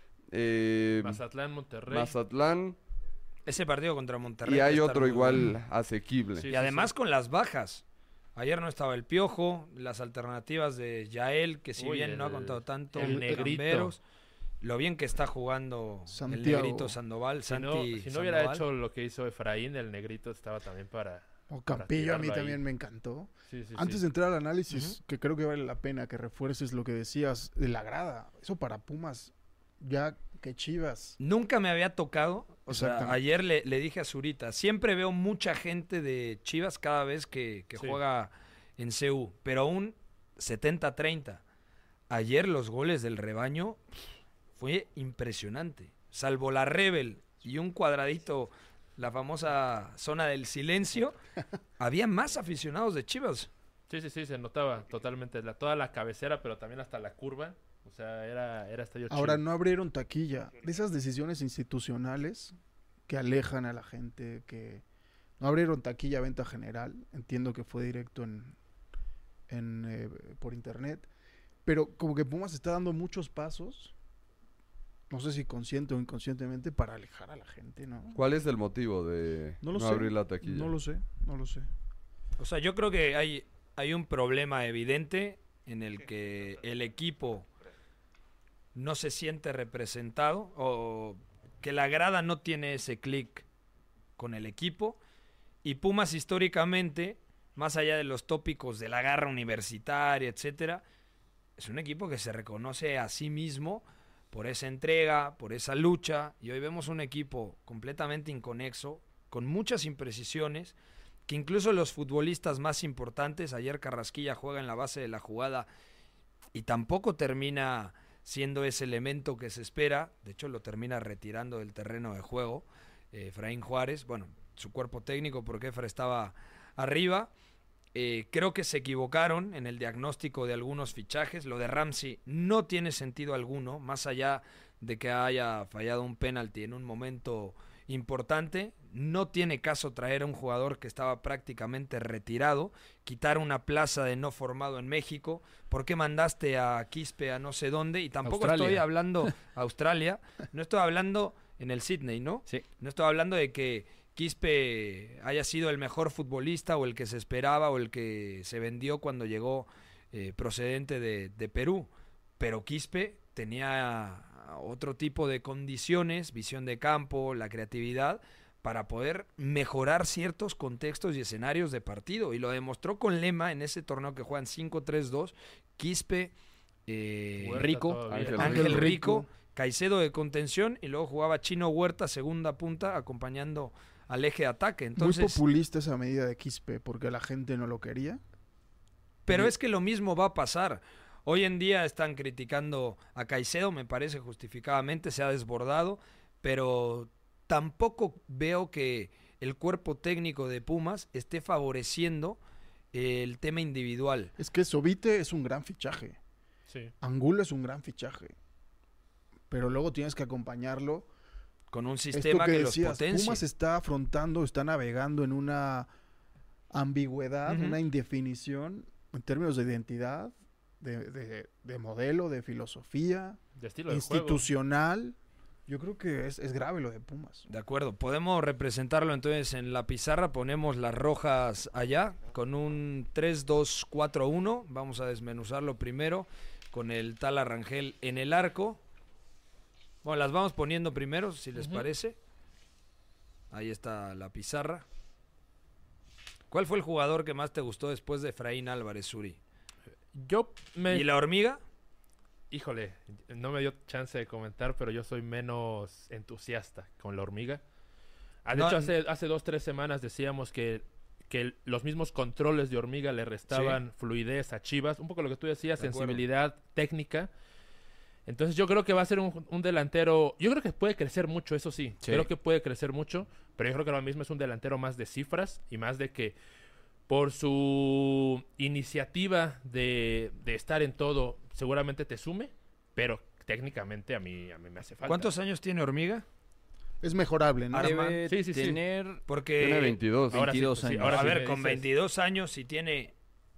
eh, Mazatlán, Monterrey. Mazatlán Ese partido contra Monterrey. y va a hay estar otro muy igual bueno. asequible. Sí, Y además con las bajas. Ayer no estaba el Piojo, las alternativas de Yael, que si Uy, bien no ha el- contado tanto, el negrito. Camberos, lo bien que está jugando el Santiago. negrito Sandoval, Si no, Santi si no hubiera Sandoval. hecho lo que hizo Efraín, el negrito estaba también para... O Campillo a mí tirarlo ahí. también me encantó. Sí, sí, Antes sí. de entrar al análisis, que creo que vale la pena que refuerces lo que decías de la grada. Eso para Pumas, ya que Chivas. Nunca me había tocado. O sea, Exactamente. ayer le, le dije a Zurita, siempre veo mucha gente de Chivas cada vez que, que Sí. juega en C U, pero aún setenta treinta. Ayer los goles del rebaño fue impresionante. Salvo la Rebel y un cuadradito, la famosa zona del silencio, había más aficionados de Chivas. Sí, sí, sí, se notaba totalmente. La, toda la cabecera, pero también hasta la curva. O sea, era, era estadio Ahora chido. no abrieron taquilla. De esas decisiones institucionales que alejan a la gente, que no abrieron taquilla a venta general. Entiendo que fue directo en, en eh, por internet. Pero como que Pumas está dando muchos pasos, no sé si consciente o inconscientemente, para alejar a la gente, ¿no? ¿Cuál es el motivo de No no, lo sé. abrir la taquilla? No lo sé, no lo sé. O sea, yo creo que hay, hay un problema evidente en el que el equipo no se siente representado o que la grada no tiene ese clic con el equipo. Y Pumas históricamente, más allá de los tópicos de la garra universitaria, etcétera, es un equipo que se reconoce a sí mismo por esa entrega, por esa lucha. Y hoy vemos un equipo completamente inconexo, con muchas imprecisiones, que incluso los futbolistas más importantes, ayer Carrasquilla juega en la base de la jugada y tampoco termina siendo ese elemento que se espera, de hecho lo termina retirando del terreno de juego, eh, Efraín Juárez, bueno, su cuerpo técnico porque Efra estaba arriba. Eh, creo que se equivocaron en el diagnóstico de algunos fichajes, lo de Ramsey no tiene sentido alguno, más allá de que haya fallado un penalti en un momento importante. No tiene caso traer a un jugador que estaba prácticamente retirado, quitar una plaza de no formado en México. ¿Por qué mandaste a Quispe a no sé dónde? Y tampoco Australia. estoy hablando Australia, no estoy hablando en el Sydney, ¿no? Sí. No estoy hablando de que Quispe haya sido el mejor futbolista o el que se esperaba o el que se vendió cuando llegó eh, procedente de, de Perú. Pero Quispe tenía otro tipo de condiciones, visión de campo, la creatividad, para poder mejorar ciertos contextos y escenarios de partido. Y lo demostró con Lema en ese torneo que juegan cinco tres dos. Quispe, eh, Huerta Rico, todavía. Ángel Ángel Rico. Rico, Caicedo de contención y luego jugaba Chino Huerta, segunda punta, acompañando al eje de ataque. Entonces, Muy populista esa medida de Quispe porque la gente no lo quería. pero es que lo mismo va a pasar. Hoy en día están criticando a Caicedo, me parece justificadamente, se ha desbordado, pero tampoco veo que el cuerpo técnico de Pumas esté favoreciendo el tema individual. Es que Sobite es un gran fichaje. Sí. Angulo es un gran fichaje. Pero luego tienes que acompañarlo. Con un Esto sistema que, que, los decías, potencie. Pumas está afrontando, está navegando en una ambigüedad, Ujú. una indefinición en términos de identidad, de, de- de modelo, de filosofía, De estilo de juego. institucional. Yo creo que es, es grave lo de Pumas. De acuerdo, podemos representarlo entonces en la pizarra, ponemos las rojas allá con un tres dos cuatro uno, vamos a desmenuzarlo primero con el tal Arrangel en el arco. Bueno, las vamos poniendo primero, si les Ujú. parece. Ahí está la pizarra. ¿Cuál fue el jugador que más te gustó después de Efraín Álvarez, Uri? Yo me... ¿Y la hormiga? Híjole, no me dio chance de comentar, pero yo soy menos entusiasta con la hormiga. Ah, de No, hecho, hace, hace dos, tres semanas decíamos que, que el- los mismos controles de hormiga le restaban fluidez a Chivas. Un poco lo que tú decías, De acuerdo. sensibilidad técnica. Entonces yo creo que va a ser un, un delantero... Yo creo que puede crecer mucho, eso sí. Sí. Creo que puede crecer mucho, pero yo creo que ahora mismo es un delantero más de cifras y más de que por su iniciativa de, de estar en todo, seguramente te sume, pero técnicamente a mí, a mí me hace falta. ¿Cuántos años tiene hormiga? Es mejorable, ¿no? Arma. Debe Sí, sí, sí. tener... Porque... Tiene veintidós. Ahora sí, veintidós pues sí, años. ahora a sí ver, me con dices- veintidós años y tiene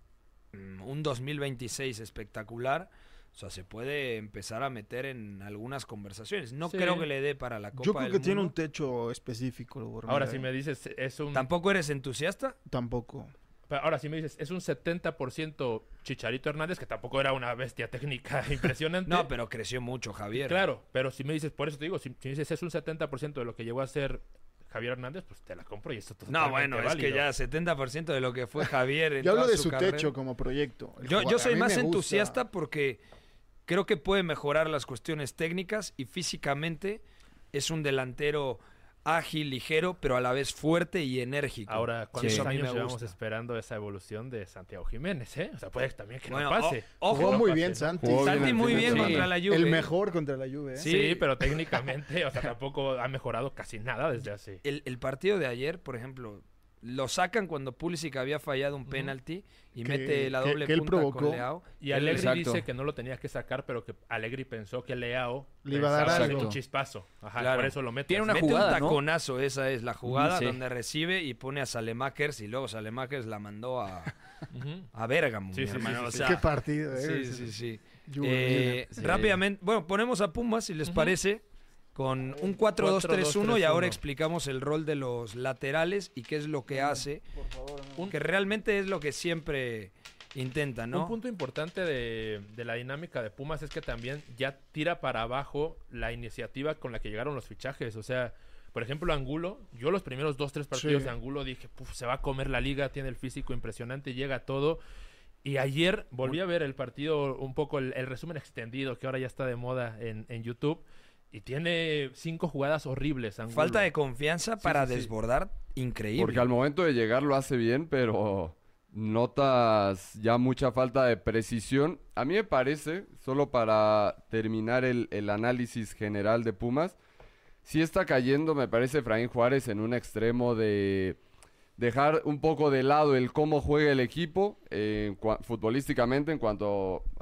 mm, un dos mil veintiséis espectacular, o sea, se puede empezar a meter en algunas conversaciones. No Sí. creo que le dé para la Copa Yo creo del que tiene un Mundo. techo específico. Hormiga, Ahora ¿eh? si me dices, es un... ¿Tampoco eres entusiasta? Tampoco. Pero ahora si me dices, es un setenta por ciento Chicharito Hernández, que tampoco era una bestia técnica impresionante. No, pero creció mucho, Javier. Claro, pero si me dices, por eso te digo, si, si me dices es un setenta por ciento de lo que llegó a ser Javier Hernández, pues te la compro y esto No, totalmente bueno, es válido. que ya setenta por ciento de lo que fue Javier en Yo hablo toda de su carrera. techo como proyecto. El Yo, jugador- yo a soy mí más me gusta. entusiasta porque creo que puede mejorar las cuestiones técnicas y físicamente es un delantero ágil, ligero, pero a la vez fuerte y enérgico. Ahora, ¿cuántos Eso a mí años me llevamos gusta. esperando esa evolución de Santiago Jiménez, eh? O sea, puede también que Bueno, no pase. o- Jugó ojo, muy pase, bien ¿no? Santi. Jugó bien Santi el muy fin de bien semana. contra la Juve. El mejor contra la Juve. ¿eh? Sí. Sí, pero técnicamente, o sea, tampoco ha mejorado casi nada desde hace. El, el partido de ayer, por ejemplo, lo sacan cuando Pulisic había fallado un penalti y Que- mete la que- doble que él punta provocó. con Leao. Y Allegri Exacto. dice que no lo tenía que sacar, pero que Allegri pensó que Leao Le iba a dar pensaba algo. un chispazo. Ajá, Claro. por eso lo mete. Tiene una Mete jugada, un ¿no? taconazo, esa es la jugada Sí. donde recibe y pone a Salemakers y luego Salemakers la mandó a, Ujú. a Bérgamo, Sí, mi sí, hermano. sí, O sí. sea, Qué partido, ¿eh? sí, sí, sí. Juve, Eh, Sí. Rápidamente, bueno, ponemos a Pumas, si les Ujú. parece, con un cuatro dos tres uno y cuatro dos tres uno. ahora explicamos el rol de los laterales y qué es lo que hace, que realmente es lo que siempre intenta, ¿no? Un punto importante de, de la dinámica de Pumas es que también ya tira para abajo la iniciativa con la que llegaron los fichajes. O sea, por ejemplo, Angulo, yo los primeros dos, tres partidos Sí. de Angulo dije, "Puf, se va a comer la liga, tiene el físico impresionante, llega todo. Y ayer volví a ver el partido, un poco el, el resumen extendido, que ahora ya está de moda en, en YouTube, y tiene cinco jugadas horribles, Angulo. Falta de confianza para sí, sí. desbordar, increíble. Porque al momento de llegar lo hace bien, pero notas ya mucha falta de precisión. A mí me parece, solo para terminar el, el análisis general de Pumas, sí está cayendo, me parece, Efraín Juárez en un extremo de dejar un poco de lado el cómo juega el equipo eh, en cua- futbolísticamente en cuanto a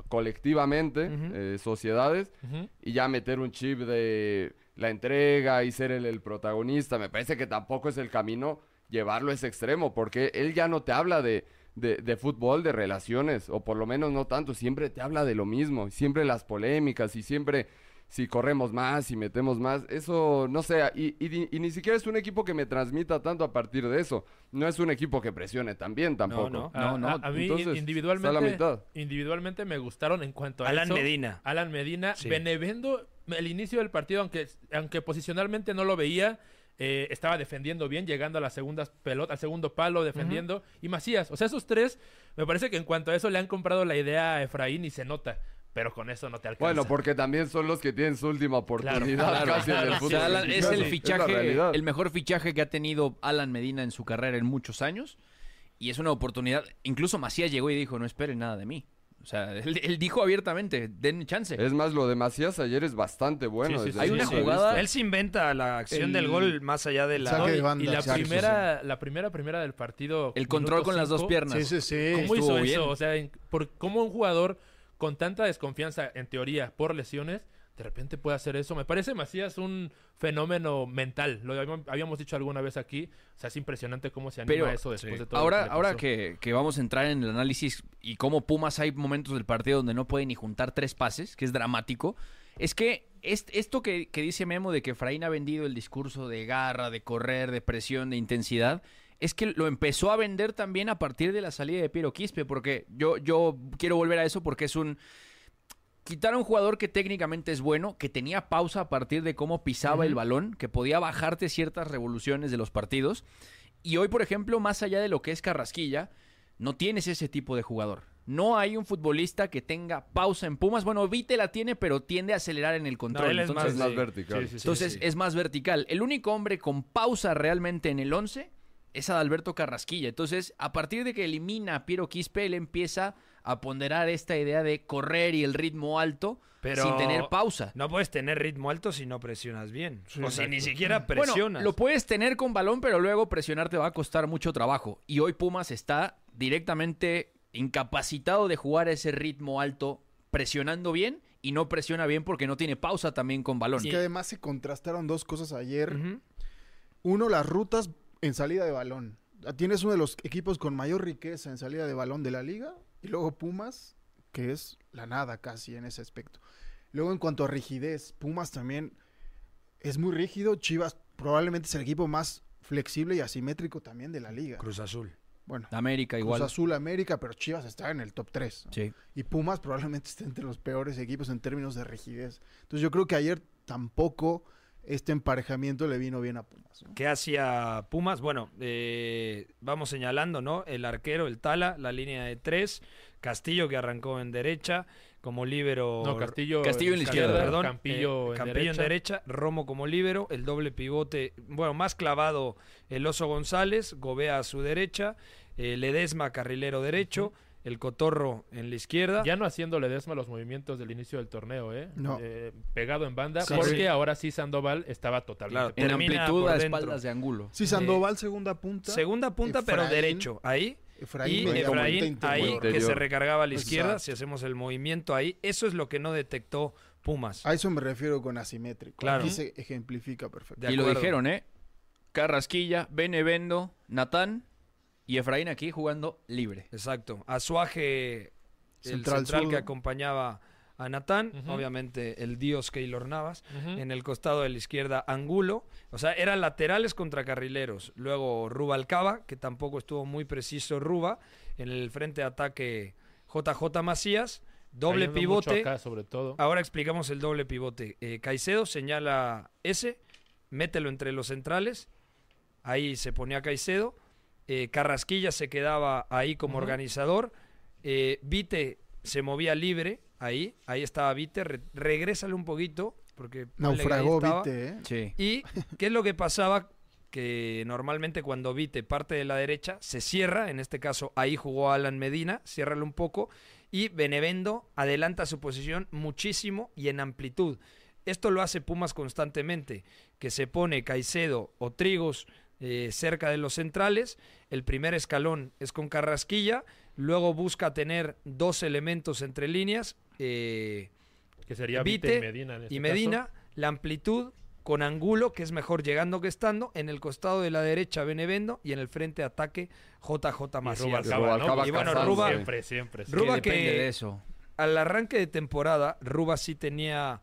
colectivamente, Ujú. eh, sociedades, Ujú. y ya meter un chip de la entrega y ser el, el protagonista. Me parece que tampoco es el camino llevarlo a ese extremo, porque él ya no te habla de, de, de fútbol, de relaciones, o por lo menos no tanto, siempre te habla de lo mismo, siempre las polémicas y siempre si corremos más, si metemos más, eso no sé, y, y, y ni siquiera es un equipo que me transmita tanto a partir de eso, no es un equipo que presione también tampoco. no. A, No, no, a- a mí entonces, está a la individualmente, mitad. individualmente me gustaron en cuanto a Alan eso. Medina. Alan Medina, Sí. Benevendo, el inicio del partido, aunque, aunque posicionalmente no lo veía, eh, estaba defendiendo bien, llegando a las segundas pelotas, al segundo palo, defendiendo. Y Macías, o sea, esos tres, me parece que en cuanto a eso le han comprado la idea a Efraín y se nota. Pero con eso no te alcanza. Bueno, porque también son los que tienen su última oportunidad claro, casi en claro, el sí, O fútbol. sea, Alan- es mexicano. el la fichaje, realidad. el mejor fichaje que ha tenido Alan Medina en su carrera en muchos años. Y es una oportunidad. Incluso Macías llegó y dijo, no esperen nada de mí. O sea, él, él dijo abiertamente, den chance. Es más, lo de Macías ayer es bastante bueno. Sí, sí, desde sí. el Hay una punto de jugada- vista. Él se inventa la acción El- del gol más allá de la... saque de y- banda, y la exacto, primera, la primera primera del partido. El control minuto con las dos cinco, piernas. Sí, sí, sí. ¿Cómo Estuvo hizo bien. eso? O sea, en- por, ¿cómo un jugador con tanta desconfianza, en teoría, por lesiones, de repente puede hacer eso? Me parece Macías un fenómeno mental. Lo habíamos, habíamos dicho alguna vez aquí. O sea, es impresionante cómo se anima Pero, eso después sí. de todo. Ahora, lo que le ahora pasó. que, que vamos a entrar en el análisis y cómo Pumas hay momentos del partido donde no puede ni juntar tres pases, que es dramático, es que est- esto que, que dice Memo de que Efraín ha vendido el discurso de garra, de correr, de presión, de intensidad, es que lo empezó a vender también a partir de la salida de Piero Quispe, porque yo, yo quiero volver a eso porque es un... Quitar a un jugador que técnicamente es bueno, que tenía pausa a partir de cómo pisaba el balón, que podía bajarte ciertas revoluciones de los partidos. Y hoy, por ejemplo, más allá de lo que es Carrasquilla, no tienes ese tipo de jugador. No hay un futbolista que tenga pausa en Pumas. Bueno, Vite la tiene, pero tiende a acelerar en el control. él es Entonces, Es más Sí. vertical. Sí, sí, sí. entonces sí. es más vertical. El único hombre con pausa realmente en el once es Adalberto Carrasquilla. Entonces, a partir de que elimina a Piero Quispe, él empieza a ponderar esta idea de correr y el ritmo alto Pero sin tener pausa. No puedes tener ritmo alto si no presionas bien. Sí, o si exacto. ni siquiera presionas. Bueno, lo puedes tener con balón, pero luego presionar te va a costar mucho trabajo. Y hoy Pumas está directamente incapacitado de jugar a ese ritmo alto presionando bien y no presiona bien porque no tiene pausa también con balón. Es que además se contrastaron dos cosas ayer. Ujú. Uno, las rutas en salida de balón. Tienes uno de los equipos con mayor riqueza en salida de balón de la liga. Y luego Pumas, que es la nada casi en ese aspecto. Luego, en cuanto a rigidez, Pumas también es muy rígido. Chivas probablemente es el equipo más flexible y asimétrico también de la liga. Cruz Azul. Bueno, América igual. Cruz Azul, América, pero Chivas está en el top tres. Sí. Y Pumas probablemente esté entre los peores equipos en términos de rigidez. Entonces yo creo que ayer tampoco este emparejamiento le vino bien a Pumas, ¿no? ¿Qué hacía Pumas? Bueno, eh, vamos señalando, ¿no? El arquero, el Tala, la línea de tres. Castillo, que arrancó en derecha, como líbero. No, Castillo, Castillo en la izquierda, Perdón, Campillo, eh, en, Campillo en derecha. derecha, Romo como líbero, el doble pivote, bueno, más clavado el Oso González, Gobea a su derecha, eh, Ledesma carrilero derecho, el Cotorro en la izquierda. Ya no haciéndole desma los movimientos del inicio del torneo, ¿eh? No. Eh, pegado en banda, Sí, porque sí. ahora sí Sandoval estaba totalmente. Claro, En Termina amplitud por a dentro. espaldas de ángulo. Sí, Sandoval segunda punta. Segunda punta, pero Efraín- derecho, ahí. Efraín, Y media Efraín vuelta ahí, interior. que se Interior. recargaba a la izquierda, Exacto. si hacemos el movimiento ahí. Eso es lo que no detectó Pumas. A eso me refiero con asimétrico. Claro. Aquí se ejemplifica perfecto. De y lo acuerdo. dijeron, ¿eh? Carrasquilla, Benevendo, Natán y Efraín aquí jugando libre. Exacto. Azuaje, el Central central, que zurdo. acompañaba a Natán, Ujú. obviamente el dios Keylor Navas. Ujú. En el costado de la izquierda, Angulo. O sea, eran laterales contra carrileros. Luego Rubalcaba, que tampoco estuvo muy preciso Ruba. En el frente de ataque, J J Macías. Doble Cayendo mucho pivote. acá, sobre todo. Ahora explicamos el doble pivote. Eh, Caicedo señala ese, mételo entre los centrales. Ahí se ponía Caicedo. Eh, Carrasquilla se quedaba ahí como Ujú. organizador. Eh, Vite se movía libre. Ahí, ahí estaba Vite. Re- regrésale un poquito. Porque ponle que ahí Naufragó, estaba. viste, ¿eh? Sí. ¿Y qué es lo que pasaba? Que normalmente cuando Vite parte de la derecha, se cierra. En este caso, ahí jugó Alan Medina. Ciérralo un poco. Y Benevendo adelanta su posición muchísimo y en amplitud. Esto lo hace Pumas constantemente, que se pone Caicedo o Trigos eh, cerca de los centrales. El primer escalón es con Carrasquilla. luego busca tener dos elementos entre líneas, eh, Que sería Vite Vite y Medina en este y Medina, caso. la amplitud con Angulo, que es mejor llegando que estando, en el costado de la derecha Benevendo y en el frente ataque J J Y Macías. Rubalcaba, ¿no? Rubalcaba Y bueno, Casals, Ruba- sí. Siempre, siempre. sí. Ruba que depende que- de eso. Al arranque de temporada, Ruba sí tenía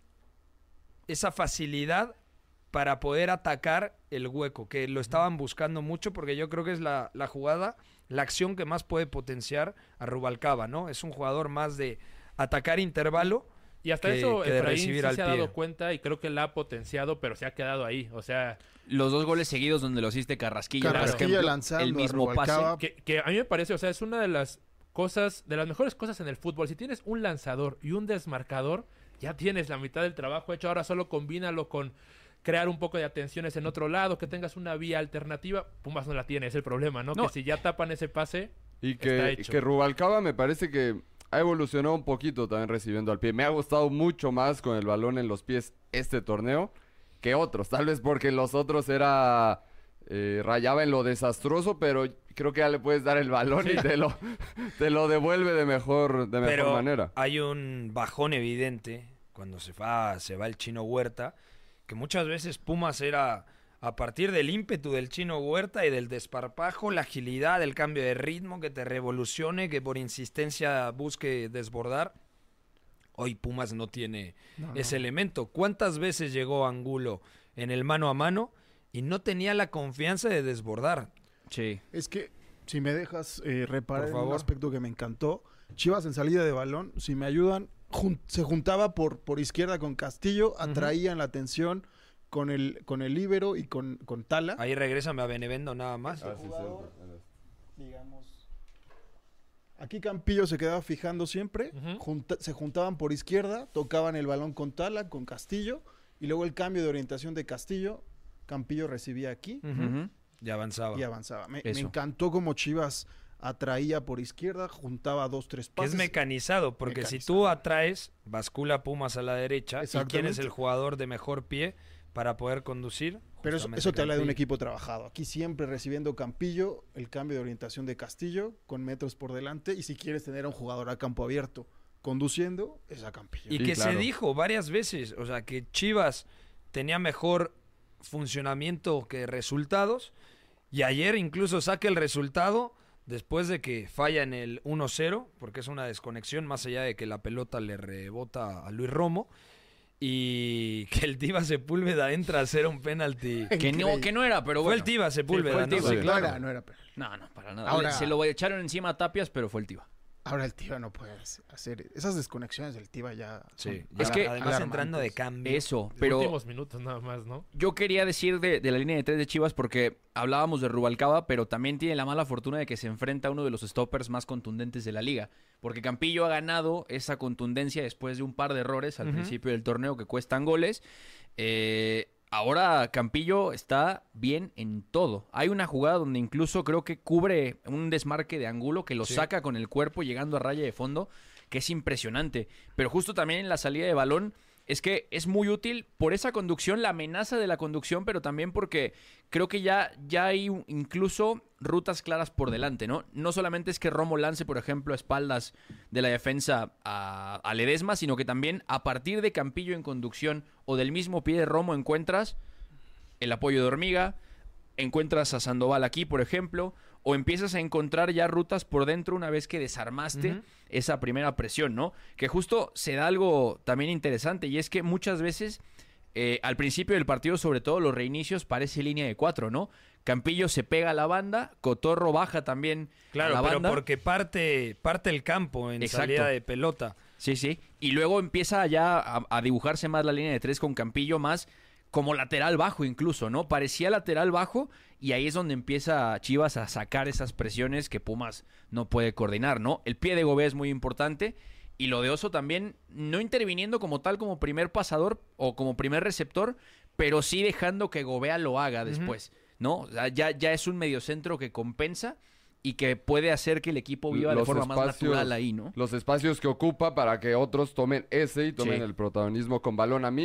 esa facilidad para poder atacar el hueco, que lo estaban buscando mucho, porque yo creo que es la, la jugada, la acción que más puede potenciar a Rubalcaba, ¿no? Es un jugador más de atacar intervalo. Y hasta que- eso que de Efraín recibir sí al se ha pie. dado cuenta y creo que la ha potenciado, pero se ha quedado ahí. O sea, Los dos goles seguidos donde lo hiciste Carrasquilla, por Carrasquilla ejemplo, lanzando el a mismo pase. Rubalcaba. que, que a mí me parece, o sea, es una de las cosas, de las mejores cosas en el fútbol. Si tienes un lanzador y un desmarcador, ya tienes la mitad del trabajo hecho. Ahora solo combínalo con crear un poco de atenciones en otro lado, que tengas una vía alternativa. Pumas no la tiene, es el problema, ¿no? No. Que si ya tapan ese pase, Y Está que, hecho. que Rubalcaba me parece que ha evolucionado un poquito también recibiendo al pie. Me ha gustado mucho más con el balón en los pies este torneo que otros. Tal vez porque los otros era... eh, rayaba en lo desastroso, pero creo que ya le puedes dar el balón y te lo, te lo devuelve de mejor, de mejor Pero manera. hay un bajón evidente cuando se va, se va el Chino Huerta, que muchas veces Pumas era a partir del ímpetu del Chino Huerta y del desparpajo, la agilidad, el cambio de ritmo, que te revolucione, que por insistencia busque desbordar. Hoy Pumas no tiene No, ese no. elemento. ¿Cuántas veces llegó Angulo en el mano a mano y no tenía la confianza de desbordar? Sí. Es que, si me dejas eh, reparar Por en un favor. aspecto que me encantó, Chivas en salida de balón, si me ayudan, jun- se juntaba por, por izquierda con Castillo, atraían la atención con el, con el líbero y con, con Tala. Ahí regrésame a Benevendo nada más. Ah, sí, jugador, cierto. digamos. Aquí Campillo se quedaba fijando siempre, Ujú. junta- se juntaban por izquierda, tocaban el balón con Tala, con Castillo, y luego el cambio de orientación de Castillo, Campillo recibía aquí Ujú. Ujú. Ya avanzaba. y avanzaba. Me, me Eso. encantó como Chivas atraía por izquierda, juntaba dos, tres Que pases. es mecanizado, porque si tú atraes, bascula Pumas a la derecha, ¿y quién es Exactamente. el jugador de mejor pie para poder conducir? Pero eso, Justamente eso te habla de un Campillo. equipo trabajado. Aquí siempre recibiendo Campillo, el cambio de orientación de Castillo, con metros por delante, y si quieres tener a un jugador a campo abierto conduciendo, es a Campillo. Y Sí, que claro. se dijo varias veces, o sea, que Chivas tenía mejor funcionamiento que resultados, y ayer incluso saca el resultado después de que falla en el uno cero, porque es una desconexión, más allá de que la pelota le rebota a Luis Romo, y que el Tiva Sepúlveda entra a hacer un penalti. Que no, que no era, pero Fue bueno. el Tiva Sepúlveda, fue el ¿no? Tiva, Sí, sí. claro. No era, no era penal. No, no, para nada. Ahora- Se lo echaron encima a Tapias, pero fue el Tiva. Ahora el Tiva no puede hacer esas desconexiones del Tiva ya. Sí, son ya Es que- además alarmantes. entrando de cambio. Eso, Los pero últimos minutos nada más, ¿no? yo quería decir de, de la línea de tres de Chivas porque hablábamos de Rubalcaba, pero también tiene la mala fortuna de que se enfrenta a uno de los stoppers más contundentes de la liga. Porque Campillo ha ganado esa contundencia después de un par de errores al Ujú. principio del torneo que cuestan goles. Eh, ahora Campillo está bien en todo. Hay una jugada donde incluso creo que cubre un desmarque de Angulo que lo Sí. saca con el cuerpo llegando a raya de fondo, que es impresionante. Pero justo también en la salida de balón es que es muy útil por esa conducción, la amenaza de la conducción, pero también porque creo que ya, ya hay un- incluso rutas claras por delante, ¿no? No solamente es que Romo lance, por ejemplo, a espaldas de la defensa a, a Ledesma, sino que también a partir de Campillo en conducción o del mismo pie de Romo encuentras el apoyo de Hormiga, encuentras a Sandoval aquí, por ejemplo, o empiezas a encontrar ya rutas por dentro una vez que desarmaste Ujú. esa primera presión, ¿no? Que justo se da algo también interesante y es que muchas veces eh, al principio del partido, sobre todo los reinicios, parece línea de cuatro, ¿no? Campillo se pega a la banda, Cotorro baja también Claro, a la pero banda. porque parte, parte el campo en Exacto. salida de pelota. Sí, sí. Y luego empieza ya a, a dibujarse más la línea de tres con Campillo más como lateral bajo incluso, ¿no? Parecía lateral bajo y ahí es donde empieza Chivas a sacar esas presiones que Pumas no puede coordinar, ¿no? El pie de Gobea es muy importante y lo de Oso también no interviniendo como tal como primer pasador o como primer receptor, pero sí dejando que Gobea lo haga después, ¿no? O sea, ya, ya es un mediocentro que compensa y que puede hacer que el equipo viva de Los forma más espacios- natural ahí, ¿no? Los espacios que ocupa para que otros tomen ese y tomen Sí. el protagonismo con balón. A mí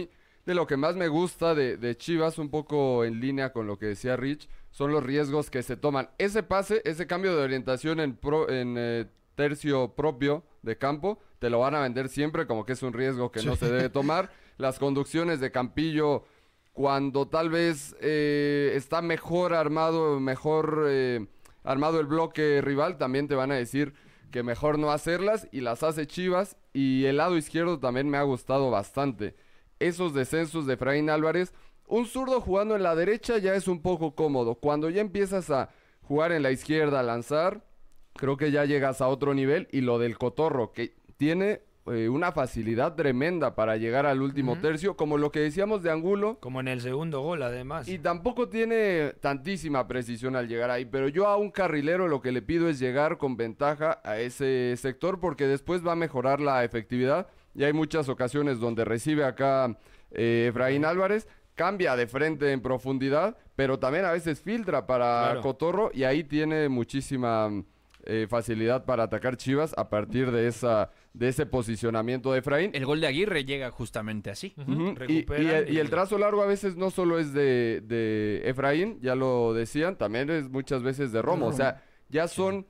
de lo que más me gusta de, de Chivas, un poco en línea con lo que decía Rich, son los riesgos que se toman. Ese pase, ese cambio de orientación en, pro, en eh, tercio propio de campo, te lo van a vender siempre como que es un riesgo que sí. no se debe tomar. Las conducciones de Campillo, cuando tal vez eh, está mejor armado, mejor eh, armado el bloque rival, también te van a decir que mejor no hacerlas, y las hace Chivas. Y el lado izquierdo también me ha gustado bastante. Esos descensos de Efraín Álvarez, un zurdo jugando en la derecha ya es un poco cómodo. Cuando ya empiezas a jugar en la izquierda, a lanzar, creo que ya llegas a otro nivel. Y lo del Cotorro, que tiene eh, una facilidad tremenda para llegar al último uh-huh. tercio, como lo que decíamos de Angulo. Como en el segundo gol, además. Y tampoco tiene tantísima precisión al llegar ahí, pero yo a un carrilero lo que le pido es llegar con ventaja a ese sector, porque después va a mejorar la efectividad. Y hay muchas ocasiones donde recibe acá eh, Efraín Álvarez, cambia de frente en profundidad, pero también a veces filtra para claro. Cotorro, y ahí tiene muchísima eh, facilidad para atacar Chivas a partir de esa de ese posicionamiento de Efraín. El gol de Aguirre llega justamente así. Uh-huh. Uh-huh. Y, y, el, y el trazo largo a veces no solo es de, de Efraín, ya lo decían, también es muchas veces de Romo. Uh-huh. O sea, ya son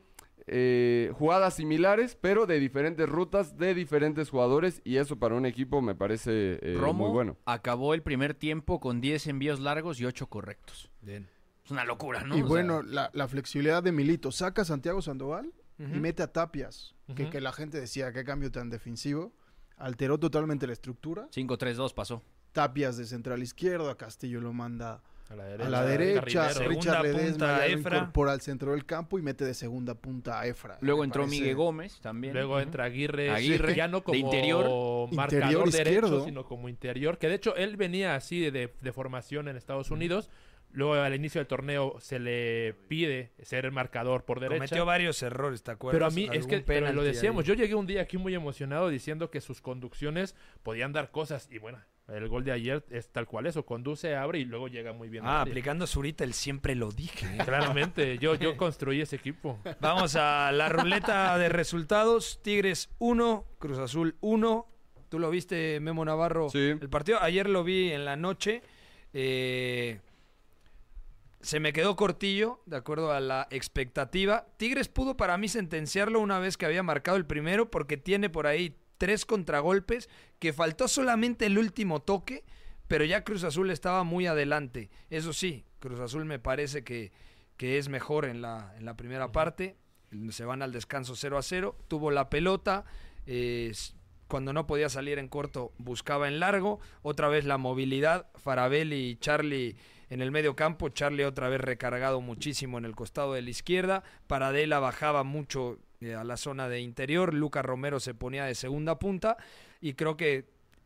eh, jugadas similares, pero de diferentes rutas, de diferentes jugadores, y eso para un equipo me parece eh, Romo muy bueno. Acabó el primer tiempo con diez envíos largos y ocho correctos. Bien. Es una locura, ¿no? Y o bueno, sea... la, la flexibilidad de Milito. Saca a Santiago Sandoval uh-huh. y mete a Tapias, uh-huh. que, que la gente decía, qué cambio tan defensivo. Alteró totalmente la estructura. cinco tres dos pasó. Tapias de central izquierdo, a Castillo lo manda a la derecha. A la derecha. Richard Ledesma lo incorpora al centro del campo y mete de segunda punta a Efra. Luego entró parece... Miguel Gómez también. Luego uh-huh. entra Aguirre, Aguirre ya no como de interior, marcador interior derecho, izquierdo. sino como interior. Que de hecho él venía así de, de, de formación en Estados Unidos. Luego al inicio del torneo se le pide ser el marcador por derecha. Cometió varios errores, ¿te acuerdas? Pero a mí es que pero lo decíamos, ahí. Yo llegué un día aquí muy emocionado diciendo que sus conducciones podían dar cosas. Y bueno, el gol de ayer es tal cual eso, conduce, abre y luego llega muy bien. Ah, aplicando Zurita, él siempre lo dije. ¿eh? Claramente, yo, yo construí ese equipo. Vamos a la ruleta de resultados. Tigres uno, Cruz Azul uno. ¿Tú lo viste, Memo Navarro? Sí. El partido, ayer lo vi en la noche. Eh... Se me quedó cortillo, de acuerdo a la expectativa. Tigres pudo para mí sentenciarlo una vez que había marcado el primero, porque tiene por ahí tres contragolpes, que faltó solamente el último toque, pero ya Cruz Azul estaba muy adelante. Eso sí, Cruz Azul me parece que, que es mejor en la, en la primera parte. Se van al descanso cero a cero. Tuvo la pelota, eh, cuando no podía salir en corto buscaba en largo. Otra vez la movilidad, Farabelli y Charlie en el medio campo, Charlie otra vez recargado muchísimo en el costado de la izquierda, Paradela bajaba mucho eh, a la zona de interior, Lucas Romero se ponía de segunda punta, y creo que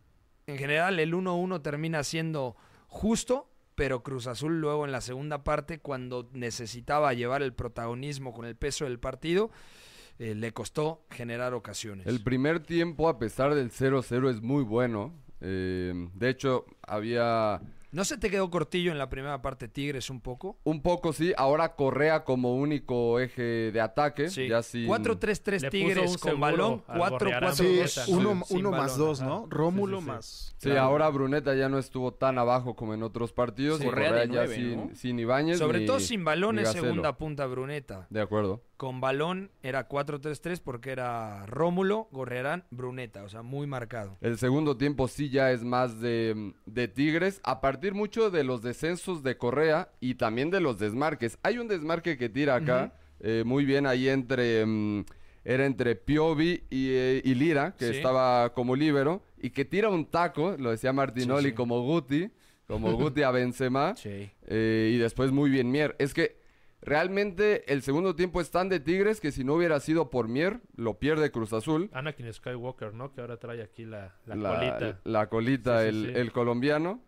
en general el uno uno termina siendo justo, pero Cruz Azul luego en la segunda parte, cuando necesitaba llevar el protagonismo con el peso del partido, eh, le costó generar ocasiones. El primer tiempo, a pesar del cero cero, es muy bueno. Eh, de hecho, había... ¿No se te quedó cortillo en la primera parte Tigres un poco? Un poco, sí. Ahora Correa como único eje de ataque. Sí. Ya sin... cuatro tres tres Tigres con balón. cuatro cuatro Sí, dos. uno, Sí, uno balón. más dos, ¿no? Ajá. Rómulo Sí, sí, sí. más... Sí, Claro. ahora Bruneta ya no estuvo tan abajo como en otros partidos. Sí. y Correa Correa de ya nueve, sin, ¿no? sin Ibáñez. Sobre ni- todo sin balón ni es Gacelo. segunda punta Bruneta. De acuerdo. Con balón era cuatro tres tres porque era Rómulo, Gorrearán, Bruneta. O sea, muy marcado. El segundo tiempo sí ya es más de, de Tigres, a partir mucho de los descensos de Correa y también de los desmarques. Hay un desmarque que tira acá, eh, muy bien ahí entre, mm, era entre Piovi y, eh, y Lira, que Sí. estaba como líbero, y que tira un taco, lo decía Martinoli, Sí, sí. como Guti, como Guti a Benzema, Sí. eh, y después muy bien Mier. Es que realmente el segundo tiempo es tan de Tigres que si no hubiera sido por Mier, lo pierde Cruz Azul. Anakin Skywalker, ¿no? Que ahora trae aquí la, la, la colita. la colita, Sí, sí, el, sí. el colombiano.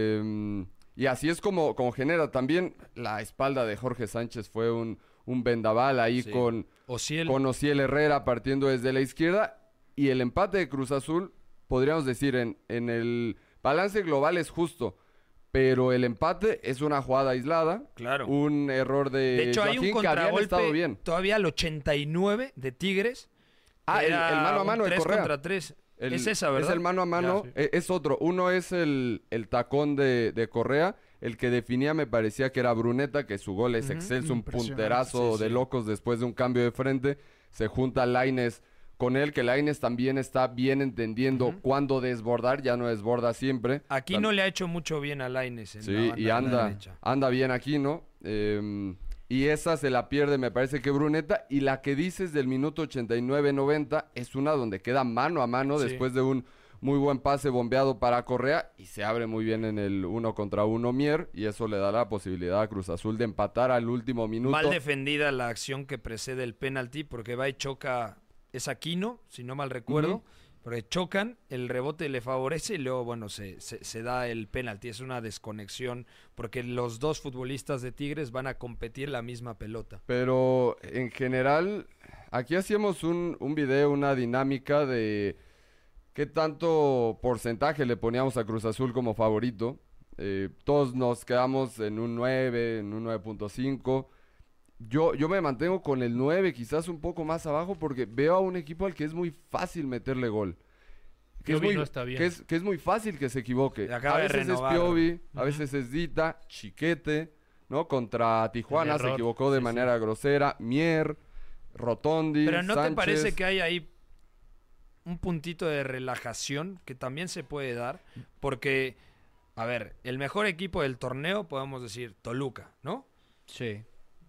eh, y así es como, como genera. También la espalda de Jorge Sánchez fue un, un vendaval ahí Sí. con, Ociel, con Ociel Herrera partiendo desde la izquierda. Y el empate de Cruz Azul, podríamos decir, en, en el balance global es justo. Pero el empate es una jugada aislada. claro. Un error de, De hecho, hay un Joaquín, que habían estado contragolpe bien. todavía al ochenta y nueve de Tigres. Ah, el, Era el mano a un mano de tres Correa. contra tres. El- Es esa, ¿verdad? Es el mano a mano, Ya, sí. eh, es otro. Uno es el, el tacón de, de Correa, el que definía me parecía que era Bruneta, que su gol es Ujú. excelso, un Impresionante. punterazo Sí, de sí. locos después de un cambio de frente. Se junta Lainez con él, que Lainez también está bien entendiendo Ujú. cuándo desbordar, ya no desborda siempre. Aquí Tam- no le ha hecho mucho bien a Lainez en la Sí, banda y de la anda, derecha. anda bien aquí, ¿no? Em, y esa se la pierde, me parece que Bruneta. Y la que dices del minuto ochenta y nueve noventa es una donde queda mano a mano Sí. después de un muy buen pase bombeado para Correa. Y se abre muy bien en el uno contra uno Mier. Y eso le da la posibilidad a Cruz Azul de empatar al último minuto. Mal defendida la acción que precede el penalti, porque va y choca, es Aquino, si no mal recuerdo, Ujú. porque chocan, el rebote le favorece y luego, bueno, se, se, se da el penalti. Es una desconexión, porque los dos futbolistas de Tigres van a competir la misma pelota. Pero en general, aquí hacíamos un, un video, una dinámica de qué tanto porcentaje le poníamos a Cruz Azul como favorito. Eh, todos nos quedamos en un nueve, en un nueve punto cinco. Yo, yo me mantengo con el nueve, quizás un poco más abajo, porque veo a un equipo al que es muy fácil meterle gol. Que es, Piovi muy, no está bien. que, es, que es muy fácil que se equivoque. Y acaba A de veces renovar. es Piovi, a Ujú. veces es Dita, Chiquete, ¿no? Contra Tijuana se error, equivocó de sí, manera grosera. Mier, Rotondi, Pero ¿no te Sánchez. parece que hay ahí un puntito de relajación que también se puede dar? Porque, a ver, el mejor equipo del torneo, podemos decir, Toluca, ¿no? Sí.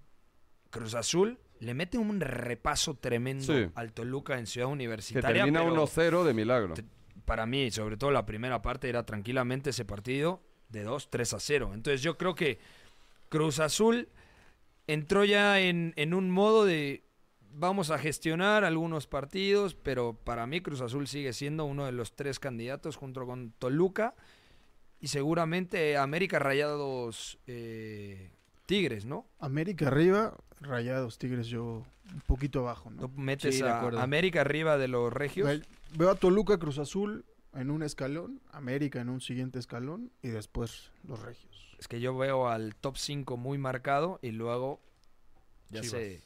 Cruz Azul le mete un repaso tremendo Sí. al Toluca en Ciudad Que Universitaria. termina pero uno cero de milagro. te- para mí, sobre todo la primera parte, era tranquilamente ese partido de dos, tres a cero. Entonces yo creo que Cruz Azul entró ya en, en un modo de vamos a gestionar algunos partidos, pero para mí Cruz Azul sigue siendo uno de los tres candidatos junto con Toluca y seguramente América Rayados eh, Tigres, ¿no? América arriba, Rayados, Tigres, yo un poquito abajo, ¿no? ¿No metes Sí, de a acuerdo. América arriba de los Regios? Ve- Veo a Toluca, Cruz Azul en un escalón, América en un siguiente escalón y después los Regios. Es que yo veo al top cinco muy marcado y luego, ya Chivas. sé.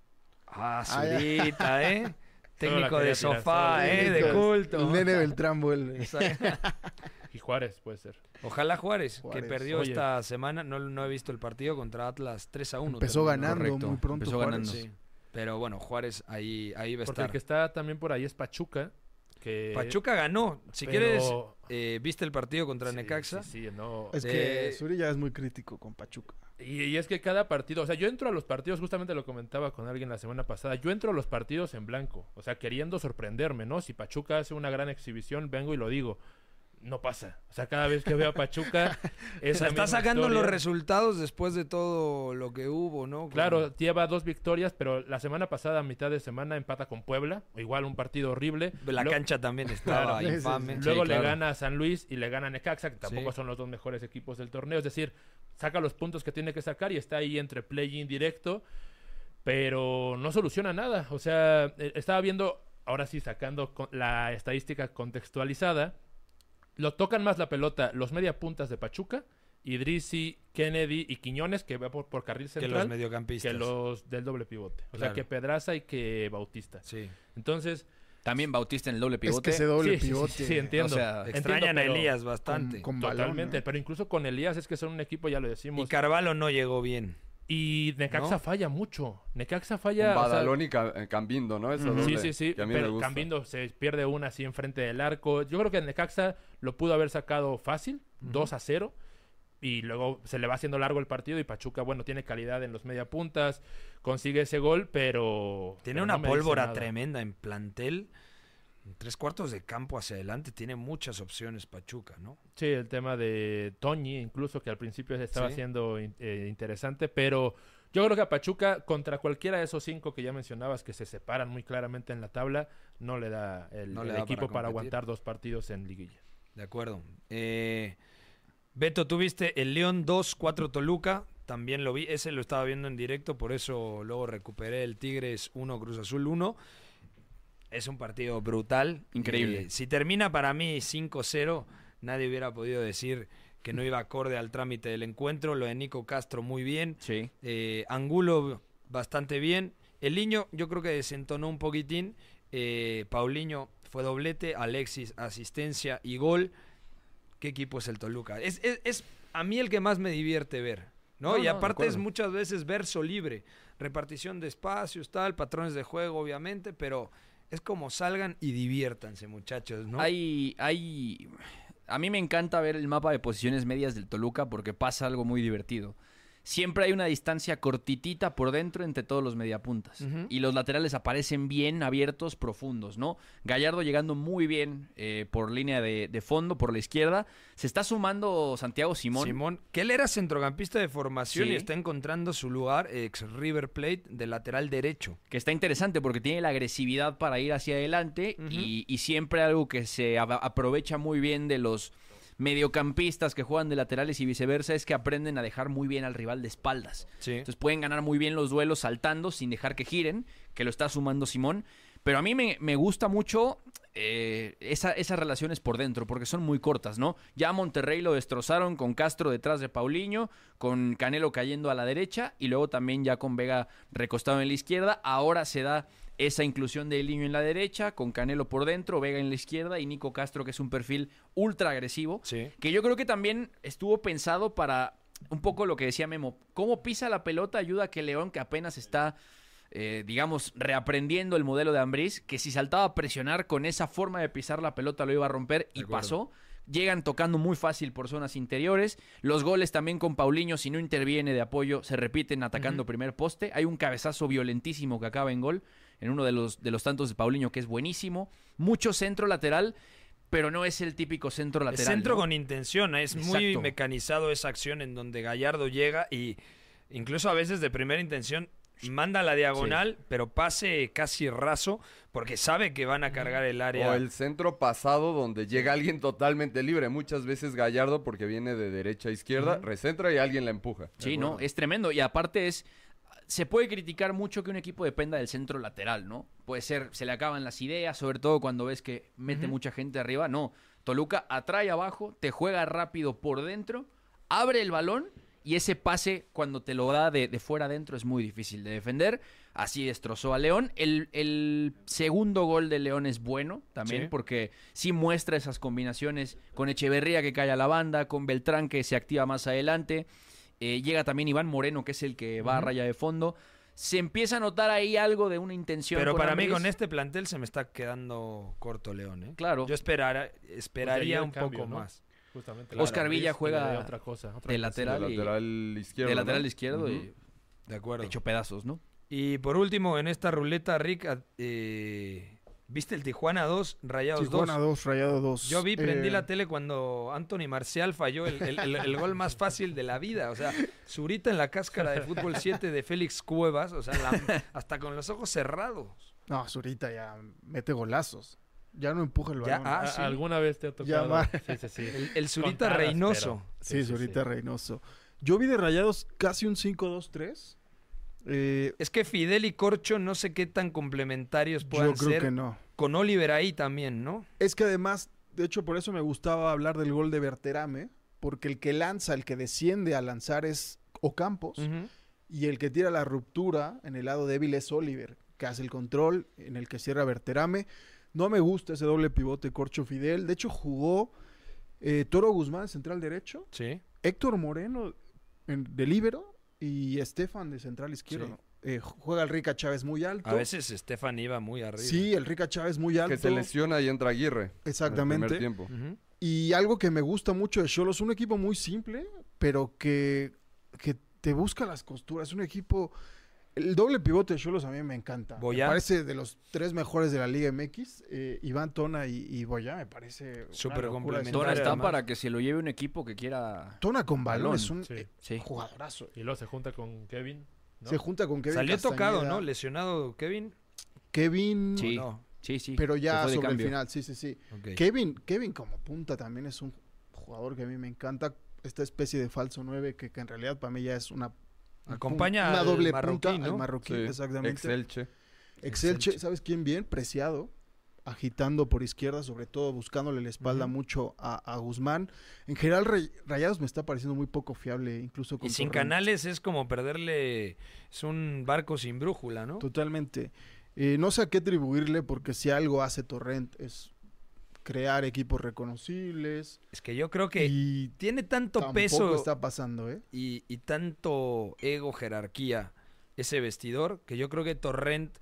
Ah, Ah, ya. Zurita, ¿eh? Solo Técnico la de quería tirar, sofá, solo. ¿eh? De El culto. nene Beltrán vuelve. Exacto. Y Juárez puede ser. Ojalá Juárez, Juárez. que perdió Oye. esta semana. No, no he visto el partido contra Atlas tres a uno. Empezó terminó. ganando correcto. muy pronto Empezó Juárez. ganando. Sí. Pero bueno, Juárez ahí, ahí va a Porque estar. el que está también por ahí es Pachuca. Que... Pachuca ganó. Si pero- quieres, eh, ¿viste el partido contra Sí, Necaxa? Sí, sí, no. Es Eh, que Suri ya es muy crítico con Pachuca. Y, y es que cada partido, o sea, yo entro a los partidos, justamente lo comentaba con alguien la semana pasada, yo entro a los partidos en blanco, o sea, queriendo sorprenderme, ¿no? Si Pachuca hace una gran exhibición, vengo y lo digo. No pasa. O sea, cada vez que veo a Pachuca... O es sea, la está misma sacando historia. los resultados después de todo lo que hubo, ¿no? Claro, lleva dos victorias, pero la semana pasada, a mitad de semana, empata con Puebla. Igual un partido horrible. La Lo- cancha también estaba Claro. infame. Sí, sí, Luego Sí, le claro. gana a San Luis y le gana a Necaxa, que tampoco Sí. son los dos mejores equipos del torneo. Es decir, saca los puntos que tiene que sacar y está ahí entre play-in directo, pero no soluciona nada. O sea, eh, estaba viendo, ahora sí sacando con- la estadística contextualizada, lo tocan más la pelota los media puntas de Pachuca, Idrisi, Kennedy y Quiñones, que va por, por carril Que central, los mediocampistas. que los del doble pivote. O Claro. sea, que Pedraza y que Bautista. Sí. Entonces, También Bautista en el doble Es pivote. que ese doble sí, sí, pivote sí, sí, entiendo. O sea, Extrañan Entiendo, a pero Elías con, bastante. con balón, Totalmente, ¿no? pero incluso con Elías es que son un equipo, ya lo Y decimos. Carvalho no llegó bien. Y Necaxa ¿no? falla mucho. Necaxa Con falla. o sea, Badalón y Ca- eh, Cambindo, ¿no? Esa sí, doble, sí, sí. que a mí me Pero gusta. Cambindo se pierde una así enfrente del arco. Yo creo que Necaxa lo pudo haber sacado fácil, dos a cero. Y luego se le va haciendo largo el partido. Y Pachuca, bueno, tiene calidad en los media puntas. Consigue ese gol, pero. Tiene pero una no me dice pólvora nada. tremenda en plantel. En tres cuartos de campo hacia adelante tiene muchas opciones Pachuca, ¿no? Sí, el tema de Toñi, incluso, que al principio se estaba Sí. haciendo in- eh, interesante, pero yo creo que a Pachuca, contra cualquiera de esos cinco que ya mencionabas, que se separan muy claramente en la tabla, no le da el, No le el da equipo para para, competir. aguantar dos partidos en liguilla. De acuerdo. Eh, Beto, tuviste el León dos cuatro Toluca. También lo vi. Ese lo estaba viendo en directo. Por eso luego recuperé el Tigres uno, Cruz Azul uno. Es un partido brutal. Increíble. Eh, si termina para mí cinco cero, nadie hubiera podido decir que no iba acorde al trámite del encuentro. Lo de Nico Castro muy bien. Sí. Eh, Angulo bastante bien. El Niño yo creo que desentonó un poquitín. Eh, Paulinho fue doblete, Alexis, asistencia y gol. ¿Qué equipo es el Toluca? Es, es, es a mí el que más me divierte ver, ¿no? No, y no, aparte de es acuerdo. muchas veces verso libre, repartición de espacios, tal, patrones de juego, obviamente, pero es como salgan y diviértanse, muchachos, ¿no? Hay, hay... A mí me encanta ver el mapa de posiciones medias del Toluca porque pasa algo muy divertido. Siempre hay una distancia cortitita por dentro entre todos los mediapuntas. Ujú. Y los laterales aparecen bien abiertos, profundos, ¿no? Gallardo llegando muy bien eh, por línea de, de fondo, por la izquierda. Se está sumando Santiago Simón. Simón, que él era centrocampista de formación Sí. y está encontrando su lugar, ex River Plate, de lateral derecho. Que está interesante porque tiene la agresividad para ir hacia adelante Ujú. y, y siempre algo que se a- aprovecha muy bien de los mediocampistas que juegan de laterales y viceversa es que aprenden a dejar muy bien al rival de espaldas. Sí. Entonces pueden ganar muy bien los duelos saltando sin dejar que giren, que lo está sumando Simón. Pero a mí me, me gusta mucho eh, esa, esas relaciones por dentro, porque son muy cortas, ¿no? Ya a Monterrey lo destrozaron con Castro detrás de Paulinho, con Canelo cayendo a la derecha y luego también ya con Vega recostado en la izquierda. Ahora se da esa inclusión de Liño en la derecha, con Canelo por dentro, Vega en la izquierda y Nico Castro, que es un perfil ultra agresivo, Sí. que yo creo que también estuvo pensado para un poco lo que decía Memo. Cómo pisa la pelota ayuda a que León, que apenas está, eh, digamos, reaprendiendo el modelo de Ambriz, que si saltaba a presionar con esa forma de pisar la pelota lo iba a romper y De acuerdo. pasó. Llegan tocando muy fácil por zonas interiores. Los goles también con Paulinho, si no interviene de apoyo, se repiten atacando Ujú. primer poste. Hay un cabezazo violentísimo que acaba en gol en uno de los, de los tantos de Paulinho, que es buenísimo. Mucho centro lateral, pero no es el típico centro Es lateral. centro ¿no? con intención, es muy Exacto. mecanizado esa acción en donde Gallardo llega y incluso a veces de primera intención manda a la diagonal, pero pase casi raso porque sabe que van a cargar el área. O el centro pasado donde llega alguien totalmente libre. Muchas veces Gallardo, porque viene de derecha a izquierda, Ujú. recentra y alguien la empuja. Sí, no, es tremendo. Y aparte es, se puede criticar mucho que un equipo dependa del centro lateral, ¿no? Puede ser, se le acaban las ideas, sobre todo cuando ves que mete Ujú. mucha gente arriba. No, Toluca atrae abajo, te juega rápido por dentro, abre el balón y ese pase cuando te lo da de, de fuera adentro es muy difícil de defender. Así destrozó a León. El, el segundo gol de León es bueno también Sí. porque sí muestra esas combinaciones con Echeverría que cae a la banda, con Beltrán que se activa más adelante. Eh, llega también Iván Moreno, que es el que va a Ujú. raya de fondo. Se empieza a notar ahí algo de una intención. Pero con para mí Ambriz. con este plantel se me está quedando corto León, ¿eh? Claro. Yo esperara, esperaría el un cambio, poco ¿no? más. Justamente Oscar Ambriz, Villa que juega le dé otra cosa, otra de cosa. lateral. De y- lateral izquierdo. de lateral ¿no? izquierdo Ujú. y De acuerdo. hecho pedazos, ¿no? Y por último, en esta ruleta, Rick, a- eh, ¿viste el Tijuana dos, Rayados Tijuana dos? dos, Rayado dos. Yo vi, prendí Eh, la tele cuando Anthony Marcial falló el, el- el- el gol más fácil de la vida. O sea, Zurita en la cáscara de fútbol siete de Félix Cuevas, o sea, la- hasta con los ojos cerrados. No, Zurita ya mete golazos. Ya no empuja el Ya, balón. ah, ¿A- sí. ¿Alguna vez te ha Ya tocado? va. Sí, sí, sí. El, el Zurita Contadas, Reynoso. pero- sí, Zurita Reynoso. Yo vi de Rayados casi un cinco dos tres. Eh, Es que Fidel y Corcho no sé qué tan complementarios puedan yo creo ser. que no. Con Oliver ahí también, ¿no? Es que además, de hecho, por eso me gustaba hablar del gol de Berterame, porque el que lanza, el que desciende a lanzar es Ocampos, Ujú. y el que tira la ruptura en el lado débil es Oliver, que hace el control, en el que cierra Berterame. No me gusta ese doble pivote Corcho Fidel. De hecho, jugó eh, Toro Guzmán, central derecho, Sí. Héctor Moreno en, de líbero y Estefan de central izquierdo. Sí. Eh, juega el Rica Chávez muy alto. A veces Estefan iba muy arriba. Sí, el Rica Chávez muy alto. Que se lesiona y entra Aguirre. Exactamente. En el primer tiempo. Ujú. Y algo que me gusta mucho de Xolos, un equipo muy simple, pero que, que te busca las costuras. Un equipo... El doble pivote de Xolos a mí me encanta. Boyá. Me parece de los tres mejores de la Liga M X. Eh, Iván Tona y, y Boyá me parece... una Súper locura de complementario. Tona central. está además. para que se lo lleve un equipo que quiera. Tona con balón, Balón, es un sí. eh, Sí. jugadorazo. Y luego se junta con Kevin. ¿no? Se junta con Kevin Salió tocado, Castañeda. ¿no? Lesionado Kevin. Kevin... Sí. ¿O no? Sí, sí. Pero se ya fue de sobre el cambio. final, sí, sí, sí. Ok. Kevin, Kevin como punta también es un jugador que a mí me encanta. Esta especie de falso nueve que, que en realidad para mí ya es una... Acompaña una al doble marroquí, punta ¿no? al marroquí, Sí. exactamente. Excelche. Excelche, ¿sabes quién bien? Preciado, agitando por izquierda, sobre todo buscándole la espalda Ujú. mucho a, a Guzmán. En general, Ray- Rayados me está pareciendo muy poco fiable, incluso con Y sin Torrent. canales es como perderle... Es un barco sin brújula, ¿no? Totalmente. Eh, no sé a qué atribuirle, porque si algo hace Torrent es crear equipos reconocibles. Es que yo creo que Y tiene tanto tampoco peso está pasando, ¿eh? y, y tanto ego, jerarquía, ese vestidor, que yo creo que Torrent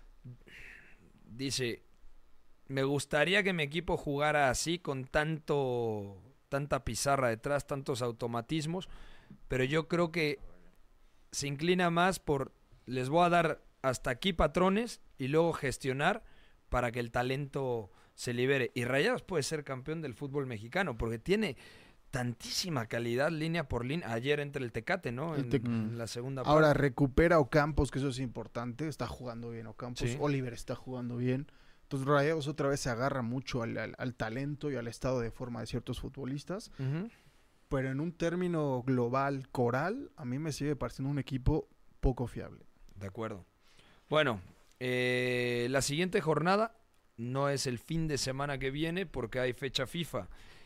dice, me gustaría que mi equipo jugara así, con tanto tanta pizarra detrás, tantos automatismos, pero yo creo que se inclina más por, les voy a dar hasta aquí patrones y luego gestionar para que el talento se libere. Y Rayados puede ser campeón del fútbol mexicano, porque tiene tantísima calidad línea por línea. Ayer entre el Tecate, ¿no? El En, Tec- en la segunda parte. Ahora recupera Ocampos, que eso es importante. Está jugando bien Ocampos. Sí. Oliver está jugando bien. Entonces Rayados otra vez se agarra mucho al, al- al talento y al estado de forma de ciertos futbolistas. Ujú. Pero en un término global, coral, a mí me sigue pareciendo un equipo poco fiable. De acuerdo. Bueno, eh, la siguiente jornada no es el fin de semana que viene porque hay fecha FIFA.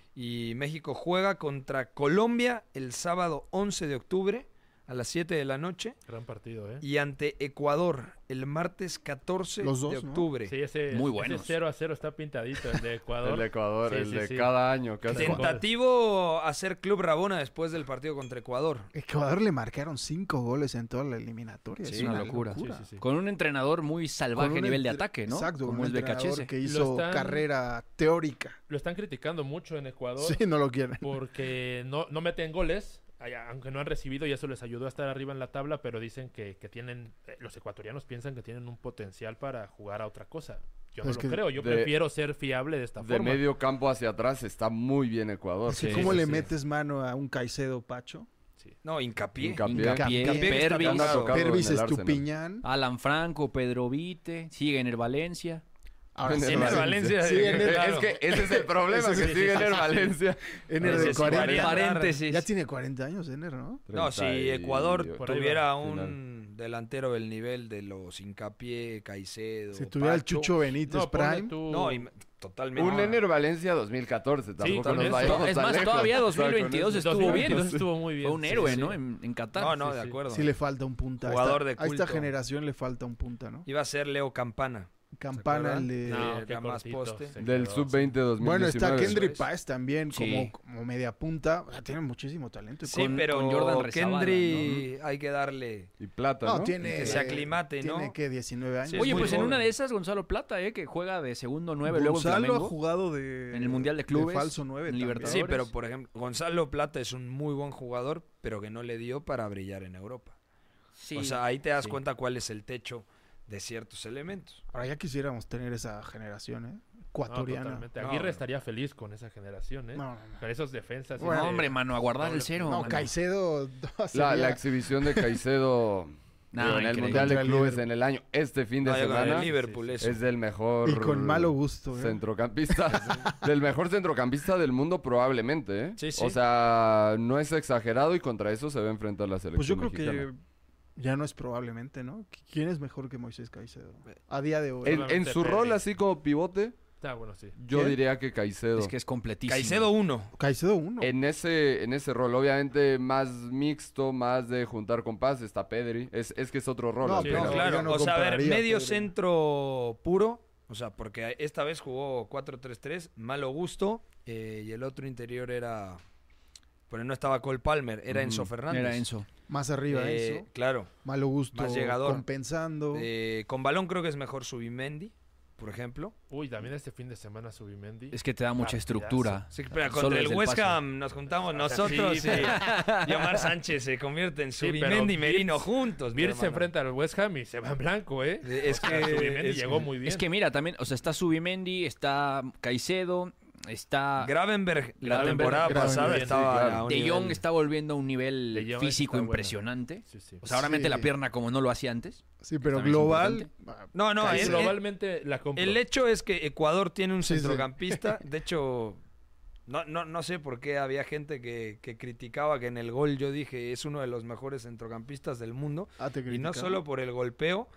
Y México juega contra Colombia el sábado once de octubre a las siete de la noche. Gran partido, ¿eh? Y ante Ecuador el martes catorce Los dos, de ¿no? octubre. Sí, ese, Muy ese buenos. cero a cero está pintadito, el de Ecuador. El de Ecuador, Sí, el sí, de sí. cada año, casi. Ten- Tentativo hacer Club Rabona después del partido contra Ecuador. Ecuador le marcaron cinco goles en toda la eliminatoria. Sí, es una locura. Sí, sí, sí. Con un entrenador muy salvaje Con a un nivel de entre- ataque, ¿no? Exacto, Como un es entrenador Becachese. que Lo hizo están- carrera teórica. Lo están criticando mucho en Ecuador Sí, no lo quieren. porque no, no meten goles. Ay, aunque no han recibido y eso les ayudó a estar arriba en la tabla, pero dicen que, que tienen, eh, los ecuatorianos piensan que tienen un potencial para jugar a otra cosa. Yo no Es lo que creo, yo de- prefiero ser fiable de esta De forma. medio campo hacia atrás está muy bien Ecuador. Es que Sí, ¿cómo sí, le sí. metes mano a un Caicedo Pacho? No, hincapié. Hincapié. Hincapié, Hincapié que está Pervis, tocado. tocado en Pervis el Arsenal. Estupiñán. Alan Franco, Pedro Vite, sigue en el Valencia. Ahora Ener sí, Ener Valencia. Valencia. Sí, Ener- claro. Es que ese es el problema, Ese que sí, sigue sí, en sí, sí. Valencia. Ener de Necesitaría cuarenta. dar- Paréntesis. Ya tiene cuarenta años, Ener, ¿no? No, si treinta y- Ecuador Por ahí tuviera va. un delantero del nivel de los Hincapié, Caicedo, Si tuviera el Pacho, Chucho Benítez No, ponle Prime. tú- No, y- totalmente. Un Ener Valencia dos mil catorce, tampoco con nos eso. vayamos Es tan más, lejos. todavía O sea, con dos mil veintidós eso- estuvo dos mil bien. veintidós estuvo muy bien. Fue un Sí, héroe, sí. ¿no? En, en Qatar. No, no, sí, de sí. acuerdo. Sí le falta un punta. A Jugador esta- de A esta culto. generación le falta un punta, ¿no? Iba a ser Leo Campana. Campana, acuerdan? el de... No, Eh, qué era más cortito poste. se Del quedó, sub veinte dos mil diecinueve. Bueno, está Kendrick Eso es. Páez también Sí. como, como media punta. O sea, tiene muchísimo talento. Sí, Con- pero con Jordan Rezabala, Kendry hay que darle Y plata, No, ¿no? tiene... que se aclimate, ¿no? Tiene que diecinueve años. Sí, es Oye, muy pues en joven. una de esas, Gonzalo Plata, ¿eh? Que juega de segundo nueve, luego en Gonzalo ha Flamengo. jugado de... En el Mundial de Clubes, falso nueve en también. Libertadores. Sí, pero por ejemplo, Gonzalo Plata es un muy buen jugador, pero que no le dio para brillar en Europa. Sí. O sea, ahí te das sí. cuenta cuál es el techo de ciertos elementos. Ahora ya quisiéramos tener esa generación, ¿eh? No, Ecuatoriana. totalmente. No, Aguirre no. estaría feliz con esa generación, ¿eh? No, no, no. Con esos defensas. Bueno, ese- hombre, mano, a guardar el cero. No, mano. Caicedo... La, sería- la exhibición de Caicedo No, digo, en el increíble. Mundial de Contra el Clubes Liverpool. en el año, este fin de No, yo con el semana, Liverpool, eso. es del mejor... Y con malo gusto, ¿eh? Centrocampista, del mejor centrocampista del mundo probablemente, ¿eh? Sí, sí. O sea, no es exagerado y contra eso se va a enfrentar la selección Pues yo creo mexicana. que ya no es probablemente, ¿no? ¿Quién es mejor que Moisés Caicedo? A día de hoy. En, en Solamente su rol Pedri. así como pivote, Está bueno, sí. yo ¿Quién? diría que Caicedo. Es que es completísimo. Caicedo uno. Caicedo uno. En ese, en ese rol, obviamente más mixto, más de juntar con paz, está Pedri. Es, es que es otro rol. No, al Sí, No, final. no, claro. yo no o sea, a ver, compararía a medio Pedri. centro puro. O sea, porque esta vez jugó cuatro tres tres, malo gusto. eh, y el otro interior era. Pero no estaba Cole Palmer, era Enzo Ujú. Fernández. Era Enzo. Más arriba Eh, Enzo. Claro. Malo gusto. más llegador. Compensando. Eh, con balón creo que es mejor Subimendi, por ejemplo. Uy, también este fin de semana Subimendi. Es que te da mucha Partidazo. estructura. Sí, pero Solo contra el desde el West paso. Ham nos juntamos O sea, nosotros sí, y, y Omar Sánchez se convierte en Sí, pero Subimendi y Merino Virz- juntos. mi Vir se hermano. enfrenta al West Ham y se va en blanco, ¿eh? Es O sea, que Subimendi es- llegó muy bien. Es que mira, también, o sea, está Subimendi, está Caicedo, está... Gravenberg, la Gravenberg, temporada Gravenberg, pasada sí, estaba claro. a un De nivel- Jong está volviendo a un nivel De Jong físico está bueno. impresionante. Sí, sí. O sea, ahora mete Sí. la pierna como no lo hacía antes. Sí, pero también es global. No, no, Sí, es- globalmente la compro. el hecho es que Ecuador tiene un Sí, sí. centrocampista. De hecho, no, no, no sé por qué había gente que, que criticaba que en el gol yo dije es uno de los mejores centrocampistas del mundo. Ah, te Y no criticaban. solo por el golpeo.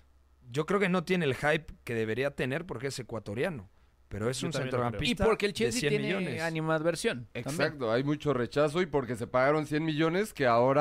Yo creo que no tiene el hype que debería tener porque es ecuatoriano. Pero es Yo un también lo creo. Y centrocampista porque el de Chelsea cien tiene millones. animadversión. también. Exacto, hay mucho rechazo y porque se pagaron cien millones que ahora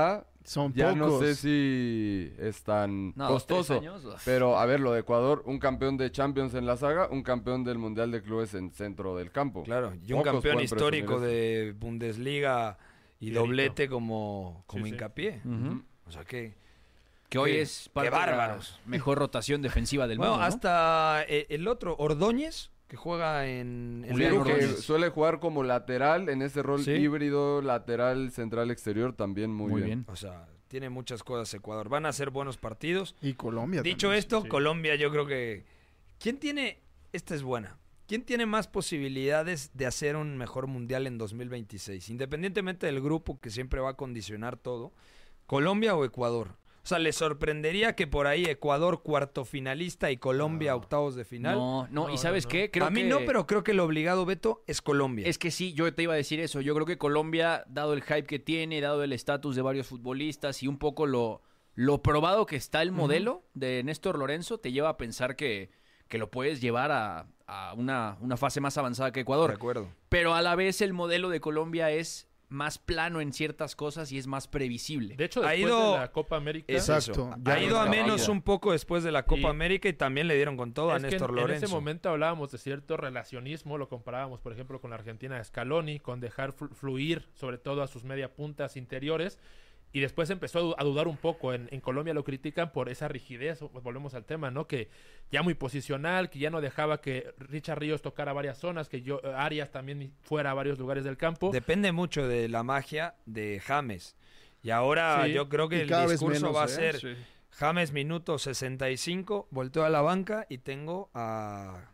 Son Ya pocos. no sé si es tan No, dos, tres costoso. años, uf. Pero, a ver, lo de Ecuador, un campeón de Champions en la saga, un campeón del Mundial de Clubes en centro del campo. Claro, y un Pocos campeón pueden histórico presumir de Bundesliga y Fierito. doblete como, como Sí, sí. hincapié. Ujú. O sea que... Que hoy Qué- es qué parte de la bárbaros. mejor rotación defensiva del Bueno, mundo, ¿no? hasta eh, el otro, Ordóñez, que juega en... en Julián Digo que Ordóñez. suele jugar como lateral en ese rol Sí. híbrido, lateral, central, exterior, también muy, Muy bien. bien. O sea, tiene muchas cosas Ecuador. Van a ser buenos partidos. Y Colombia Dicho también. esto, sí. Colombia yo creo que... ¿Quién tiene... Esta es buena. ¿Quién tiene más posibilidades de hacer un mejor mundial en dos mil veintiséis? Independientemente del grupo que siempre va a condicionar todo, ¿Colombia o Ecuador? O sea, ¿les sorprendería que por ahí Ecuador cuarto finalista y Colombia No. octavos de final? No, no, No, y ¿sabes no, no. qué? Creo a mí que- no, pero creo que el obligado, Beto, es Colombia. Es que sí, yo te iba a decir eso. Yo creo que Colombia, dado el hype que tiene, dado el estatus de varios futbolistas y un poco lo, lo probado que está el modelo de Néstor Lorenzo, te lleva a pensar que, que lo puedes llevar a, a una, una fase más avanzada que De Ecuador. acuerdo. Pero a la vez el modelo de Colombia es más plano en ciertas cosas y es más previsible. De hecho, Ha después ido- de la Copa América... Es Exacto. eso. Ya Ha ido a no, menos no. un poco después de la Copa Y- América y también le dieron con todo a Es que Néstor en, Lorenzo. en ese momento hablábamos de cierto relacionismo, lo comparábamos, por ejemplo, con la Argentina de Scaloni, con dejar flu- fluir sobre todo a sus media puntas interiores, y después empezó a, du- a dudar un poco. En, en Colombia lo critican por esa rigidez, o- volvemos al tema, ¿no? Que ya muy posicional, que ya no dejaba que Richard Ríos tocara varias zonas, que yo Arias también fuera a varios lugares del campo. Depende mucho de la magia de James. Y ahora Sí. yo creo que Y el cada vez discurso menos, va a ¿eh? ser Sí. James minuto sesenta y cinco, volteo a la banca y tengo a...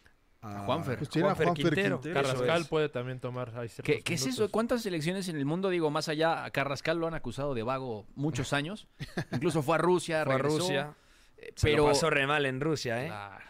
A Juanfer. Pues tiene a Juanfer Quintero. Eso Carrascal es. puede también tomar ahí ciertos ¿Qué, qué es eso? minutos. ¿Cuántas selecciones en el mundo? Digo, más allá, a Carrascal lo han acusado de vago muchos años. Incluso fue a Rusia, Fue a regresó. Rusia. eh, Se Pero lo pasó re mal en Rusia, ¿eh? Claro,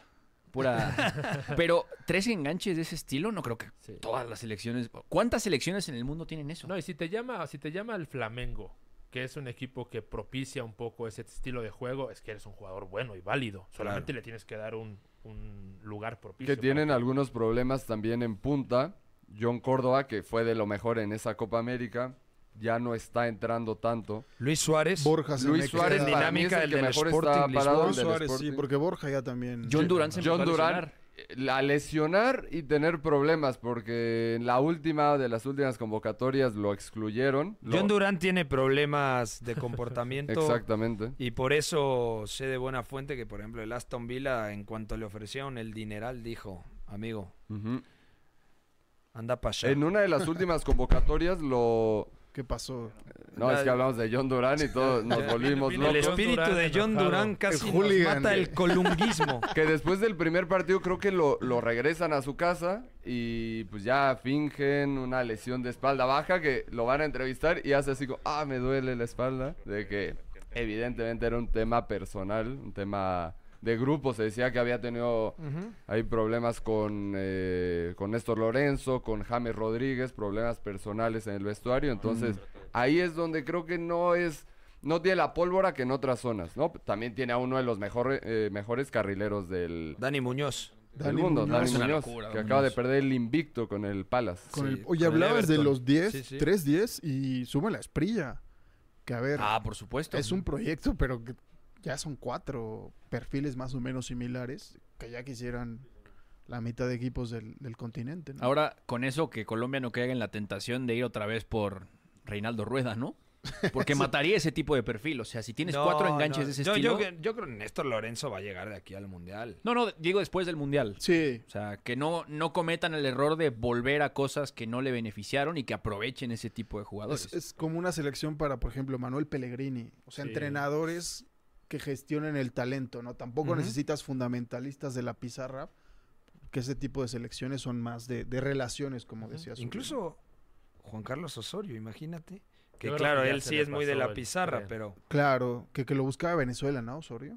pura. Pero tres enganches de ese estilo, no creo que Sí. todas las selecciones. ¿Cuántas selecciones en el mundo tienen eso? No, y si te llama, si te llama el Flamengo, que es un equipo que propicia un poco ese estilo de juego, es que eres un jugador bueno y válido. Solamente le tienes que dar un, un lugar propicio. Que tienen para algunos problemas también en punta. John Córdoba, que fue de lo mejor en esa Copa América, ya no está entrando tanto. Luis Suárez. Borja se Luis me Suárez queda- para mí es dinámica el del que mejor Sporting está Lisboa. parado. Borja el del Suárez, sí, Sporting. porque Borja ya también. John Sí, Durán se John empezó a Durán, lesionar. eh, a lesionar y tener problemas, porque en la última de las últimas convocatorias lo excluyeron. Lo- John Durán tiene problemas de comportamiento. Exactamente. Y por eso sé de buena fuente que, por ejemplo, el Aston Villa, en cuanto le ofrecieron el dineral, dijo, amigo, Ujú. anda para allá. En una de las últimas convocatorias lo... ¿Qué pasó? No, es que hablamos de John Durán y todos nos volvimos Vino El locos. John espíritu Durán de John enojado. Durán casi El nos hooligan mata de- el colunguismo. Que después del primer partido creo que lo, lo regresan a su casa y pues ya fingen una lesión de espalda baja que lo van a entrevistar y hace así como, ah, me duele la espalda. De que evidentemente era un tema personal, un tema de grupo. Se decía que había tenido Ujú. hay problemas con, eh, con Néstor Lorenzo, con James Rodríguez, problemas personales en el vestuario. Entonces ahí es donde creo que no es... No tiene la pólvora que en otras zonas, ¿no? También tiene a uno de los mejores eh, mejores carrileros del, Dani Muñoz. del Dani mundo, Muñoz. Dani Es una Muñoz, locura, que Dani acaba de Muñoz. perder el invicto con el Palace. Con Sí, el, oye, con el hablabas de Everton. los diez, Sí, sí. tres diez y suma la Esprilla. Que a ver, Ah, por supuesto. es un proyecto, pero que ya son cuatro perfiles más o menos similares que ya quisieran la mitad de equipos del, del continente. ¿no? Ahora, con eso, que Colombia no caiga en la tentación de ir otra vez por Reinaldo Rueda, ¿no? Porque mataría ese tipo de perfil. O sea, si tienes No, cuatro enganches no. de ese yo, estilo. Yo, yo creo que Néstor Lorenzo va a llegar de aquí al Mundial. No, no, digo después del Mundial. Sí, O sea, que no, no cometan el error de volver a cosas que no le beneficiaron y que aprovechen ese tipo de jugadores. es, es como una selección para, por ejemplo, Manuel Pellegrini. O sea, Sí. entrenadores que gestionen el talento, ¿no? Tampoco Ujú. necesitas fundamentalistas de la pizarra, que ese tipo de selecciones son más de, de relaciones, como decía Zuli. Incluso Juan Carlos Osorio, imagínate. Que Yo creo claro, que ya él se sí le es muy de pasó la el pizarra, tren. pero... Claro, que, que lo buscaba Venezuela, ¿no, Osorio?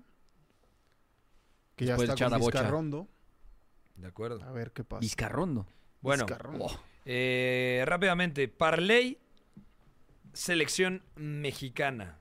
Que ya Después de está echar con a Bocha. Vizcarrondo. De acuerdo. A ver qué pasa. Vizcarrondo. Bueno, Vizcarrondo. Oh, eh, rápidamente. Parley, selección mexicana.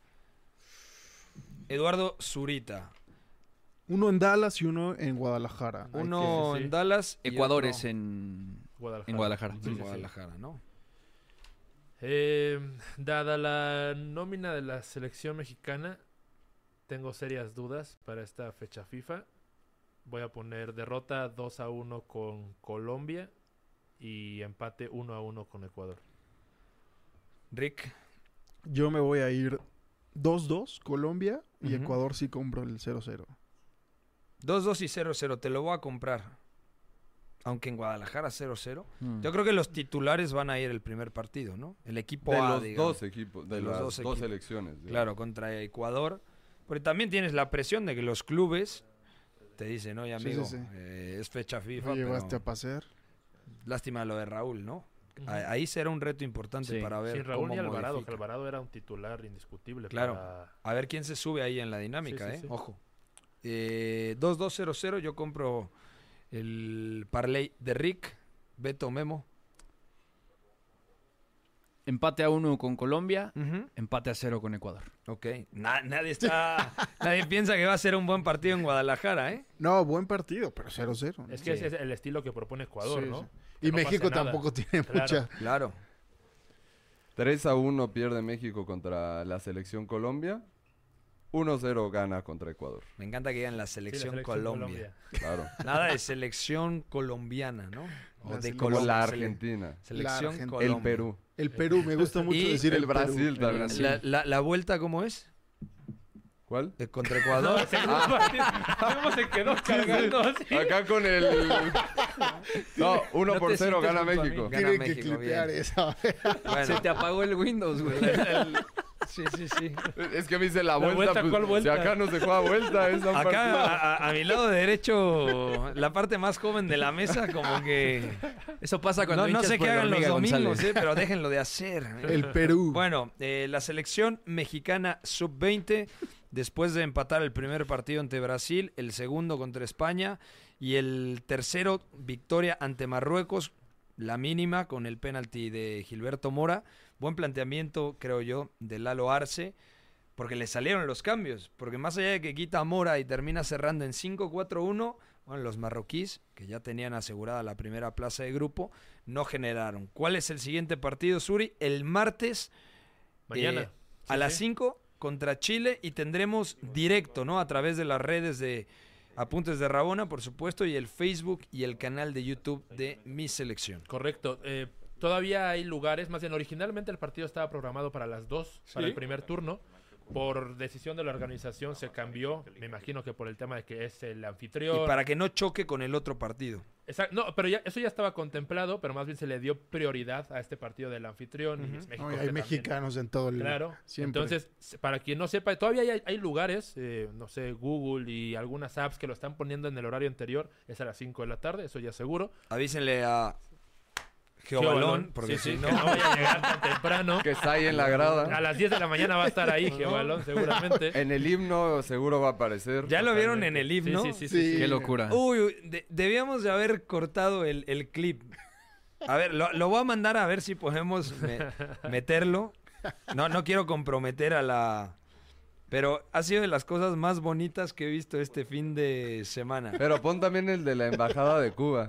Eduardo Zurita. Uno en Dallas y uno en Guadalajara. Hay Uno que- sí. en Dallas y Ecuador otro es en, Guadalajara. en Guadalajara. Sí, en sí, sí. Guadalajara, ¿no? Eh, dada la nómina de la selección mexicana, tengo serias dudas para esta fecha FIFA. Voy a poner derrota dos a uno con Colombia y empate uno a uno con Ecuador. Rick. Yo me voy a ir dos dos Colombia y Ujú. Ecuador sí compro el cero cero. dos dos y cero cero. Te lo voy a comprar. Aunque en Guadalajara cero cero. Mm. Yo creo que los titulares van a ir el primer partido, ¿no? El equipo De A, los digamos. dos equipos, de, De los las dos dos, equipos. selecciones. digamos. Claro, contra Ecuador. Porque también tienes la presión de que los clubes te dicen, oye, Sí, amigo, sí, sí. eh, es fecha FIFA, Me pero llevaste a pasear. lástima lo de Raúl, ¿no? Ujú. A- Ahí será un reto importante Sí. para ver Sin Raúl cómo ni Alvarado, que modifica. Alvarado era un titular indiscutible. Claro. para- A ver quién se sube ahí en la dinámica, Sí, sí, ¿eh? sí. Ojo. Eh, dos dos cero cero, yo compro el parlay de Rick, Beto, Memo. Empate a uno con Colombia, Ujú. empate a cero con Ecuador. Ok. Na- nadie está... nadie piensa que va a ser un buen partido en Guadalajara, ¿eh? No, buen partido, pero cero cero. Es que ese es el estilo que propone Ecuador, Sí, ¿no? sí. Que Y no México pase nada. tampoco tiene Claro. mucha. Claro. tres a uno pierde México contra la selección Colombia. uno cero gana contra Ecuador. Me encanta que digan la Sí, la selección, selección Colombia. Claro. Nada de selección colombiana, ¿no? O La de selección- Como Colombia. la sele- Argentina. Selección Argentina. Colombia. El Perú. El Perú, me gusta mucho Y decir el el, Brasil Perú. también. La, la- la vuelta, ¿cómo es? ¿Cuál? Eh, contra Ecuador. ¿Cómo se quedó cargando así? Acá con el... No, uno No por te cero sientas gana junto a mí. México. Gana Tienen que México, clipear bien. esa. Bueno, Se te apagó el Windows, güey. sí, sí, sí. Es que me hice la, La vuelta. vuelta, pues, ¿cuál vuelta? Si acá no se juega vuelta, es un partido. Acá, a, a- a mi lado derecho, la parte más joven de la mesa, como que... Eso pasa cuando No, no hinchas sé por qué la hagan los hormiga, domingos, González. eh, pero déjenlo de hacer. eh. El Perú. Bueno, eh, la selección mexicana sub veinte, después de empatar el primer partido ante Brasil, el segundo contra España y el tercero victoria ante Marruecos, la mínima con el penalti de Gilberto Mora. Buen planteamiento, creo yo, de Lalo Arce, porque le salieron los cambios, porque más allá de que quita a Mora y termina cerrando en cinco cuatro uno, bueno, los marroquíes, que ya tenían asegurada la primera plaza de grupo, no generaron. ¿Cuál es el siguiente partido, Suri? El martes Mañana. eh, a Sí, las sí. cinco contra Chile y tendremos directo, ¿no? A través de las redes de Apuntes de Rabona, por supuesto, y el Facebook y el canal de YouTube de Mi Selección. Correcto. Eh, todavía hay lugares, más bien originalmente el partido estaba programado para las dos, para ¿Sí? el primer turno. Por decisión de la organización se cambió, me imagino que por el tema de que es el anfitrión. Y para que no choque con el otro partido. Exact- No, pero ya, eso ya estaba contemplado, pero más bien se le dio prioridad a este partido del anfitrión. y Ujú. es México Ay, que hay también- mexicanos en todo el. Claro. Siempre. Entonces, s- para quien no sepa, todavía hay, hay lugares, eh, no sé, Google y algunas apps que lo están poniendo en el horario anterior. Es a las cinco de la tarde, eso ya seguro. Avísenle a Geobalón, Geobalón, porque sí, si sí, no... que no vaya a llegar tan temprano. Que está ahí en la grada. A las diez de la mañana va a estar ahí Geobalón, seguramente. En el himno seguro va a aparecer. ¿Ya lo vieron en Totalmente. el himno? Sí, sí, sí, Sí. sí. Qué locura. Uy, uy, de- debíamos de haber cortado el, el clip. A ver, lo, lo voy a mandar a ver si podemos me- meterlo. No, no quiero comprometer a la... Pero ha sido de las cosas más bonitas que he visto este fin de semana. Pero pon también el de la embajada de Cuba.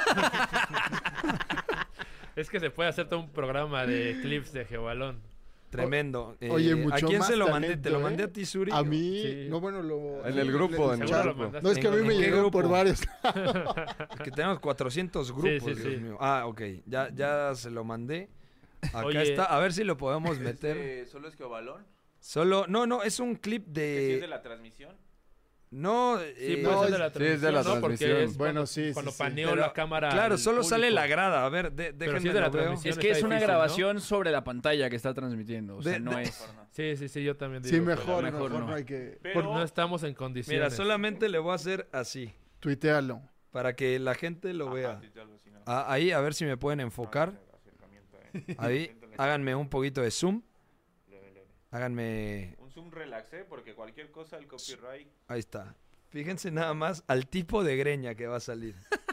Es que se puede hacer todo un programa de clips de Geobalón. Tremendo. Eh, Oye, ¿a mucho quién más se lo mandé? talento, ¿Te lo ¿eh? mandé a ti, Suri? A mí, Sí. no, bueno, lo. En el grupo, en el Seguro lo grupo. mandaste. No, es que a mí ¿En me qué llegó por grupo? varios. Que tenemos cuatrocientos grupos, Sí, sí, Dios sí. mío. Ah, ok. Ya, ya se lo mandé. Acá Oye. está. A ver si lo podemos meter. Este, ¿Solo es Geobalón? Solo... No, no, es un clip ¿Que sí es de de... la transmisión? No, Sí, eh, puede no, ser de la sí, es de la transmisión, ¿no? Porque transmisión. es Bueno, cuando, sí, sí, cuando sí. paneó Pero, la cámara. claro, al solo sale público. la grada. A ver, de, Pero déjenme sí es de la lo veo. transmisión. Es que es está una difícil, ¿no? grabación sobre la pantalla que está transmitiendo. O sea, De- no de- es. Sí, sí, sí, yo también digo. Sí, que mejor, la- mejor, mejor no. no. hay que. Pero No estamos en condiciones. Mira, solamente le voy a hacer así, Tuitealo. para que la gente lo Ajá, vea. sí, algo así, ¿no? Ah, ahí, a ver si me pueden enfocar. Acercamiento, eh. Ahí, háganme un poquito de zoom. Leve, leve. Háganme... Un zoom relax, ¿eh? Porque cualquier cosa, el copyright... Ahí está. Fíjense nada más al tipo de greña que va a salir.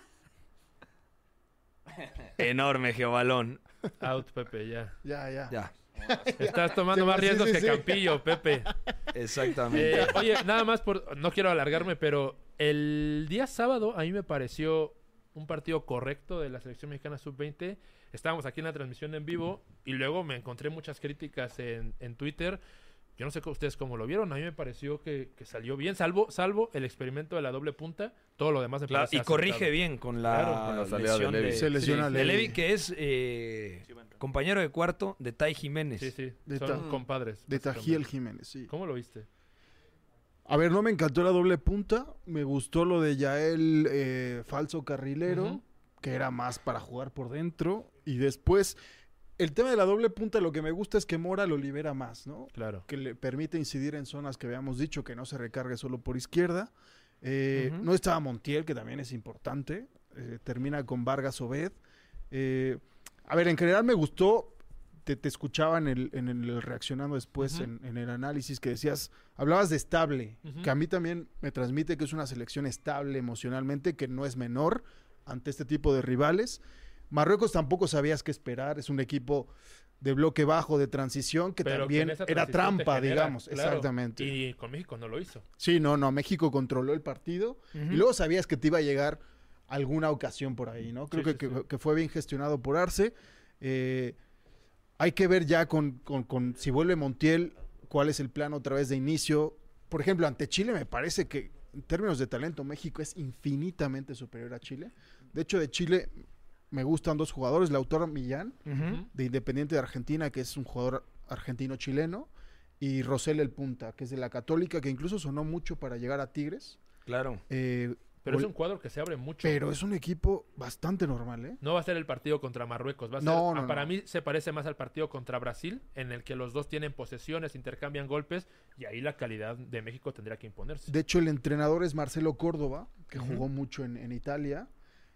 Enorme, Geobalón. Out, Pepe, ya. Ya, ya. Ya, Estás tomando Sí, más sí, riesgos sí, que sí. Campillo, Pepe. exactamente. Eh, oye, nada más por... No quiero alargarme, pero el día sábado a mí me pareció un partido correcto de la selección mexicana sub veinte. Estábamos aquí en la transmisión en vivo y luego me encontré muchas críticas en, en Twitter. Yo no sé que ustedes cómo lo vieron. A mí me pareció que, que salió bien, salvo salvo el experimento de la doble punta. Todo lo demás me Claro, parece y corrige acertado. bien con la, Claro, con la salida lesión de Levi. de, Se lesiona sí, Levi. de Levi, que es eh, compañero de cuarto de Tai Jiménez. Sí, sí. De Son Ta- compadres. De básicamente. Tajiel Jiménez, sí. ¿Cómo lo viste? A ver, no me encantó la doble punta. Me gustó lo de Yael eh, falso carrilero, Ujú. que era más para jugar por dentro. Y después, el tema de la doble punta, lo que me gusta es que Mora lo libera más, ¿no? Claro. Que le permite incidir en zonas que habíamos dicho, que no se recargue solo por izquierda. Eh, Ujú. No estaba Montiel, que también es importante. Eh, termina con Vargas Obed. Eh, a ver, en general me gustó. Te, te escuchaba en el, en el reaccionando después Ujú. en, en el análisis que decías, hablabas de estable, Ujú. que a mí también me transmite que es una selección estable emocionalmente, que no es menor ante este tipo de rivales. Marruecos tampoco sabías qué esperar, es un equipo de bloque bajo, de transición, que Pero también en esa era transición te trampa, genera, digamos, claro. exactamente. Y con México no lo hizo. Sí, no, no, México controló el partido Ujú. y luego sabías que te iba a llegar alguna ocasión por ahí, ¿no? Creo Sí, que, sí, que- sí. que fue bien gestionado por Arce. Eh, hay que ver ya con, con- con si vuelve Montiel, cuál es el plan otra vez de inicio. Por ejemplo, ante Chile me parece que en términos de talento México es infinitamente superior a Chile. De hecho, de Chile me gustan dos jugadores, Lautaro Millán, Ujú. de Independiente de Argentina, que es un jugador argentino-chileno, y Rosel El Punta, que es de la Católica, que incluso sonó mucho para llegar a Tigres. Claro. Eh, Pero es gol- un cuadro que se abre mucho. pero es un equipo bastante normal, ¿eh? No va a ser el partido contra Marruecos. Va a ser, No, no, ah, para no. mí se parece más al partido contra Brasil, en el que los dos tienen posesiones, intercambian golpes, y ahí la calidad de México tendrá que imponerse. De hecho, el entrenador es Marcelo Córdoba, que Ujú. jugó mucho en, en Italia,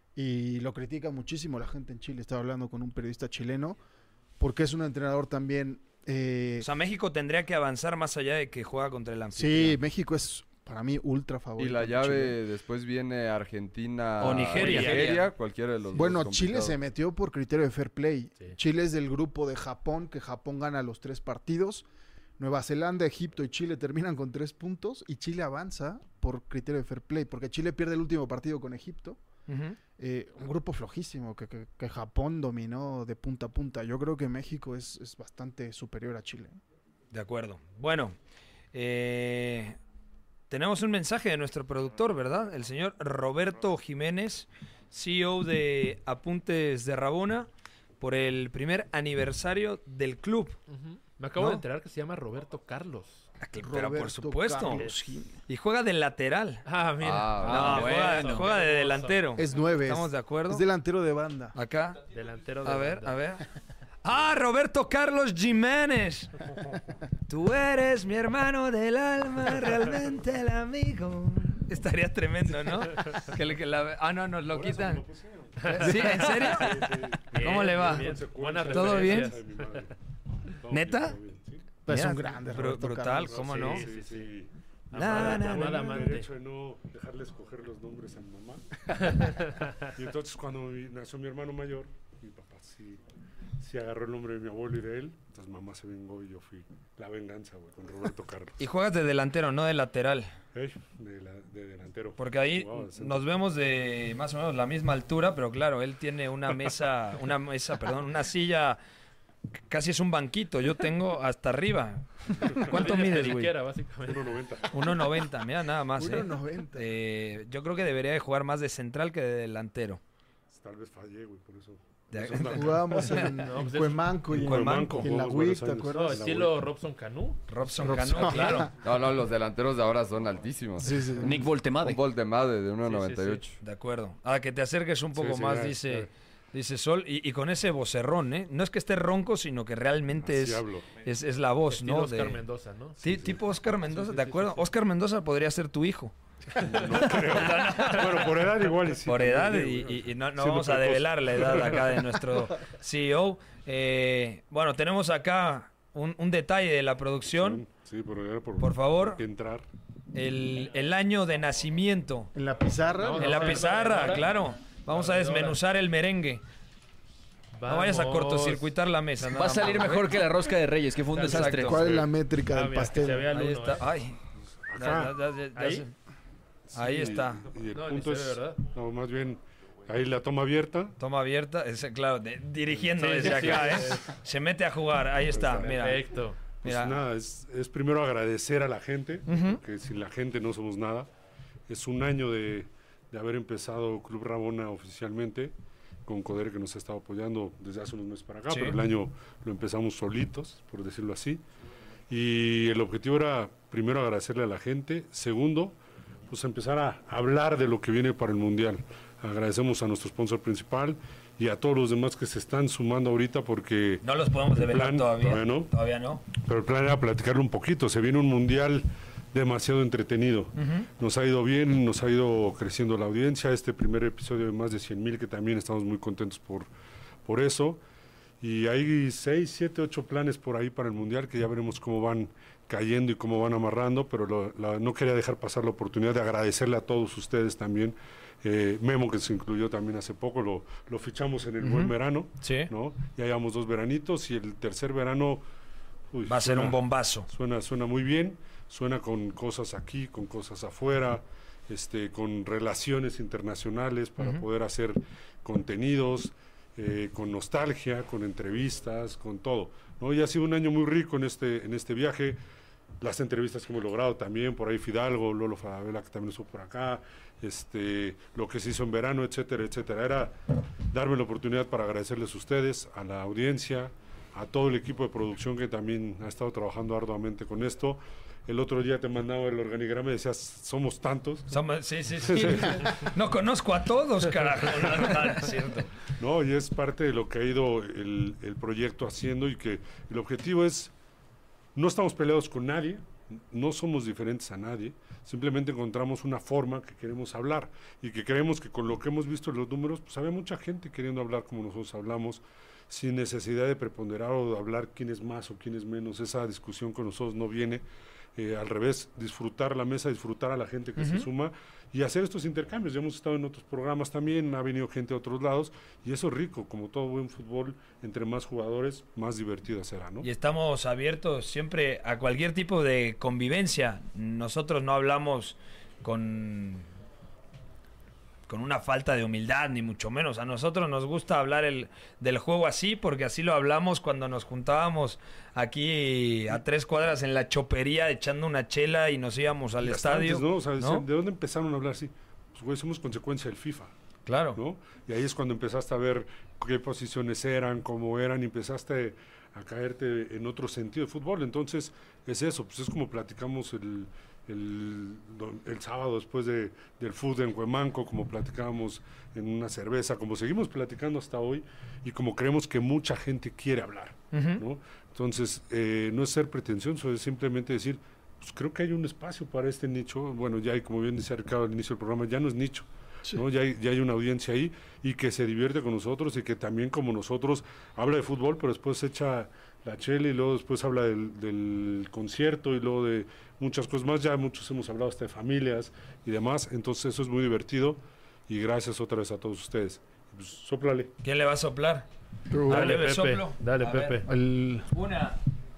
y lo critica muchísimo la gente en Chile. Estaba hablando con un periodista chileno, porque es un entrenador también... eh, O sea, México tendría que avanzar más allá de que juega contra el sí, anfitrión. México es para mí ultra Y favorito. la ante llave Chile. después viene Argentina O Nigeria. Nigeria, cualquiera de los Bueno, dos Chile complicado. se metió por criterio de fair play. Sí. Chile es del grupo de Japón, que Japón gana los tres partidos. Nueva Zelanda, Egipto y Chile terminan con tres puntos y Chile avanza por criterio de fair play, porque Chile pierde el último partido con Egipto. Ujú. Eh, un grupo flojísimo que, que- que Japón dominó de punta a punta. Yo creo que México es, es bastante superior a Chile. De acuerdo. Bueno, eh, tenemos un mensaje de nuestro productor, ¿verdad? El señor Roberto Jiménez, C E O de Apuntes de Rabona, por el primer aniversario del club. Ujú. Me acabo ¿No? de enterar que se llama Roberto Carlos. Pero por Roberto supuesto. Carlos Jiménez. Y juega de lateral. Ah, mira. Ah, No, Ah, juega, bueno. juega de Qué hermoso. delantero. Es nueve. ¿Estamos es, de acuerdo? es delantero de banda. Acá. Delantero de A ver, banda. a ver. Ah, Roberto Carlos Jiménez. Tú eres mi hermano del alma, realmente el amigo. Estaría tremendo, ¿no? Que le- que la- ah, no, nos lo quitan. ¿Sí? ¿En serio? Bien, ¿Cómo le va? bien, Buenas ¿Todo bien? referencias. ¿Neta? Es Mira, un grande, br- Roberto brutal, Carlos. ¿cómo no? Sí, sí, sí. Na, na, Amada na, amante. El derecho de no dejarle escoger los nombres a mi mamá. Y entonces cuando mi- nació mi hermano mayor, mi papá sí, sí agarró el nombre de mi abuelo y de él. Entonces mamá se vengó y yo fui la venganza, güey, con Roberto Carlos. Y juegas de delantero, no de lateral. Ey, de, la- de delantero. Porque ahí Jugaba de centro. nos vemos de más o menos la misma altura, pero claro, él tiene una mesa, una mesa, perdón, una silla, casi es un banquito. Yo tengo hasta arriba. ¿Cuánto Media mides, güey? periquera, básicamente. uno noventa. uno noventa, mira, nada más. uno ¿eh? noventa. Eh, yo creo que debería de jugar más de central que de delantero. Tal vez fallé, güey, por eso. De- por eso andaba- Jugábamos en, No, en pues es- Cuemanco y en, Cuemanco. y en la Jugamos W I varios C, ¿te años. No, acuerdas? estilo Robson Canu. Robson Robson. Cano, claro. No, no, los delanteros de ahora son altísimos. Sí, sí. Nick Voltemade. Un gol de madre de Sí, uno noventa y ocho. De acuerdo. A que te acerques un poco Sí, sí, más, ya, dice, ya. dice Sol, y, y con ese vocerrón, ¿eh? No es que esté ronco, sino que realmente Así es, hablo. es, es la voz, Estilo ¿no? Oscar De- Mendoza, ¿no? Sí, tipo Oscar Mendoza, Sí, sí, ¿de sí, acuerdo? sí, sí. Oscar Mendoza podría ser tu hijo. Bueno, por edad igual y sí. Por edad, también, y, güey. y- y no, no Siendo vamos a precoz. develar la edad acá de nuestro C E O. Eh, bueno, tenemos acá un, un detalle de la producción. Sí, pero era por, Por favor, que entrar. el, el año de nacimiento. En la pizarra. No, En la no, pizarra, no, claro. Vamos a desmenuzar el merengue. No vayas a Vamos. cortocircuitar la mesa. Va nada a salir más, mejor ¿eh? que la rosca de Reyes, que fue un Exacto. desastre. ¿Cuál es la métrica Ah, del mira, que se pastel? vea el Ahí uno, está. ¿eh? Ay. Ya, Acá. ya, ya, ya ¿Ahí? se- Ahí Sí, está. Y el No, ni punto se ve, es, ¿verdad? no, más bien, Ahí la toma abierta. Toma abierta, es, claro, de- dirigiendo Sí, desde sí, acá, sí. ¿eh? Se mete a jugar, ahí está, mira. Perfecto. Pues Mira. nada, es, es primero agradecer a la gente, Ujú. porque sin la gente no somos nada. Es un año de, de haber empezado Club Rabona oficialmente, con Coder que nos ha estado apoyando desde hace unos meses para acá, Sí. pero el año lo empezamos solitos, por decirlo así. Y el objetivo era, primero, agradecerle a la gente. Segundo, pues empezar a hablar de lo que viene para el Mundial. Agradecemos a nuestro sponsor principal y a todos los demás que se están sumando ahorita porque... No los podemos el develar plan- todavía. todavía no. Todavía no. Pero el plan era platicarlo un poquito. Se viene un Mundial demasiado entretenido. Ujú. Nos ha ido bien, nos ha ido creciendo la audiencia. Este primer episodio de más de cien mil, que también estamos muy contentos por, por eso. Y hay seis, siete, ocho planes por ahí para el Mundial que ya veremos cómo van cayendo y cómo van amarrando, pero lo- la- no quería dejar pasar la oportunidad de agradecerle a todos ustedes también. Eh, Memo, que se incluyó también hace poco, lo, lo fichamos en el buen verano, Sí. ¿no? Ya llevamos dos veranitos y el tercer verano... uy, Va a ser suena- un bombazo. Suena, suena muy bien, suena con cosas aquí, con cosas afuera, este, con relaciones internacionales para Ujú. poder hacer contenidos, eh, con nostalgia, con entrevistas, con todo, ¿no? Y ha sido un año muy rico en este, en este viaje. Las entrevistas que hemos logrado también, por ahí Fidalgo, Lolo Falabella, que también estuvo por acá, este, lo que se hizo en verano, etcétera, etcétera. Era darme la oportunidad para agradecerles a ustedes, a la audiencia, a todo el equipo de producción que también ha estado trabajando arduamente con esto. El otro día te mandaba el organigrama y decías, somos tantos. Somos- sí, sí, sí. No conozco a todos, carajo. No, no, no, es cierto. No, y es parte de lo que ha ido el, el proyecto haciendo y que el objetivo es, no estamos peleados con nadie, no somos diferentes a nadie, simplemente encontramos una forma que queremos hablar y que creemos que con lo que hemos visto en los números, pues había mucha gente queriendo hablar como nosotros hablamos, sin necesidad de preponderar o de hablar quién es más o quién es menos. Esa discusión con nosotros no viene. Eh, al revés, disfrutar la mesa, disfrutar a la gente que se suma y hacer estos intercambios. Ya hemos estado en otros programas también, ha venido gente de otros lados y eso es rico, como todo buen fútbol, entre más jugadores, más divertida será, ¿no? Y estamos abiertos siempre a cualquier tipo de convivencia. Nosotros no hablamos con, con una falta de humildad, ni mucho menos. A nosotros nos gusta hablar el, del juego así, porque así lo hablamos cuando nos juntábamos aquí a tres cuadras en la chopería echando una chela y nos íbamos al Y hasta estadio. antes, ¿no? O sea, ¿no? ¿de dónde empezaron a hablar así? Pues, güey, somos consecuencia del FIFA. Claro. ¿No? Y ahí es cuando empezaste a ver qué posiciones eran, cómo eran, y empezaste a caerte en otro sentido de fútbol. Entonces, es eso, pues es como platicamos el, el, el sábado después de, del fútbol en Huemanco, como platicábamos en una cerveza, como seguimos platicando hasta hoy, y como creemos que mucha gente quiere hablar, Ujú. ¿no? Entonces, eh, no es ser pretencioso, es simplemente decir, pues creo que hay un espacio para este nicho. Bueno, ya hay, como bien decía Ricardo al inicio del programa, ya no es nicho. ¿no? Ya, hay, ya hay una audiencia ahí y que se divierte con nosotros y que también como nosotros habla de fútbol, pero después echa la chela y luego después habla del, del concierto y luego de muchas cosas más. Ya muchos hemos hablado hasta de familias y demás, entonces eso es muy divertido y gracias otra vez a todos ustedes. Pues, sóplale. ¿Quién le va a soplar? Tú, Dale, Leve Pepe. soplo. Dale, A Pepe. ver. el- Una.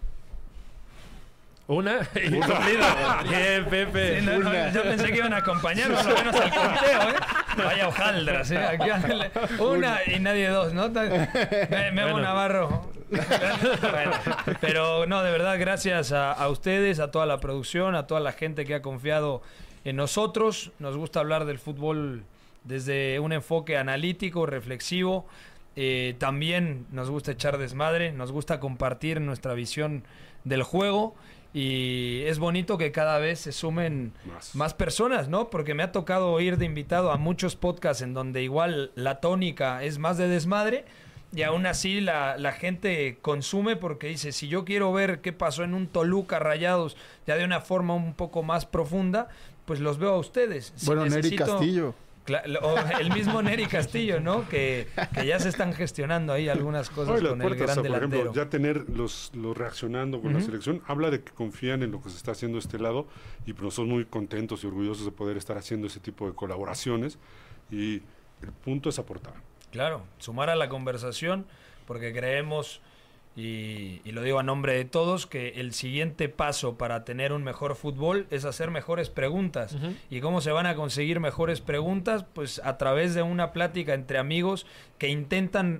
Una y cumplido. Bien, Pepe. Sí, no, no, yo pensé que iban a acompañar por lo menos al conteo, ¿eh? Vaya hojaldras, ¿eh? Aquí, ándale. Una y nadie dos, ¿no? Me, Memo Bueno. Navarro. Bueno, pero no, de verdad, gracias a, a ustedes, a toda la producción, a toda la gente que ha confiado en nosotros. Nos gusta hablar del fútbol desde un enfoque analítico, reflexivo. Eh, también nos gusta echar desmadre, nos gusta compartir nuestra visión del juego. Y es bonito que cada vez se sumen Más. más personas, ¿no? Porque me ha tocado ir de invitado a muchos podcasts en donde igual la tónica es más de desmadre y aún así la, la gente consume porque dice, si yo quiero ver qué pasó en un Toluca Rayados ya de una forma un poco más profunda, pues los veo a ustedes. Si bueno, Neri necesito- Castillo. Cla- o el mismo Neri Castillo, ¿no? Que, que ya se están gestionando ahí algunas cosas Hoy las con el puertas, gran por ejemplo, delantero. ya tener los, los reaccionando con la Ujú. selección, habla de que confían en lo que se está haciendo de este lado y pues nosotros muy contentos y orgullosos de poder estar haciendo ese tipo de colaboraciones y el punto es aportar. Claro, sumar a la conversación porque creemos y, y lo digo a nombre de todos, que el siguiente paso para tener un mejor fútbol es hacer mejores preguntas. Ujú. ¿Y cómo se van a conseguir mejores preguntas? Pues a través de una plática entre amigos que intentan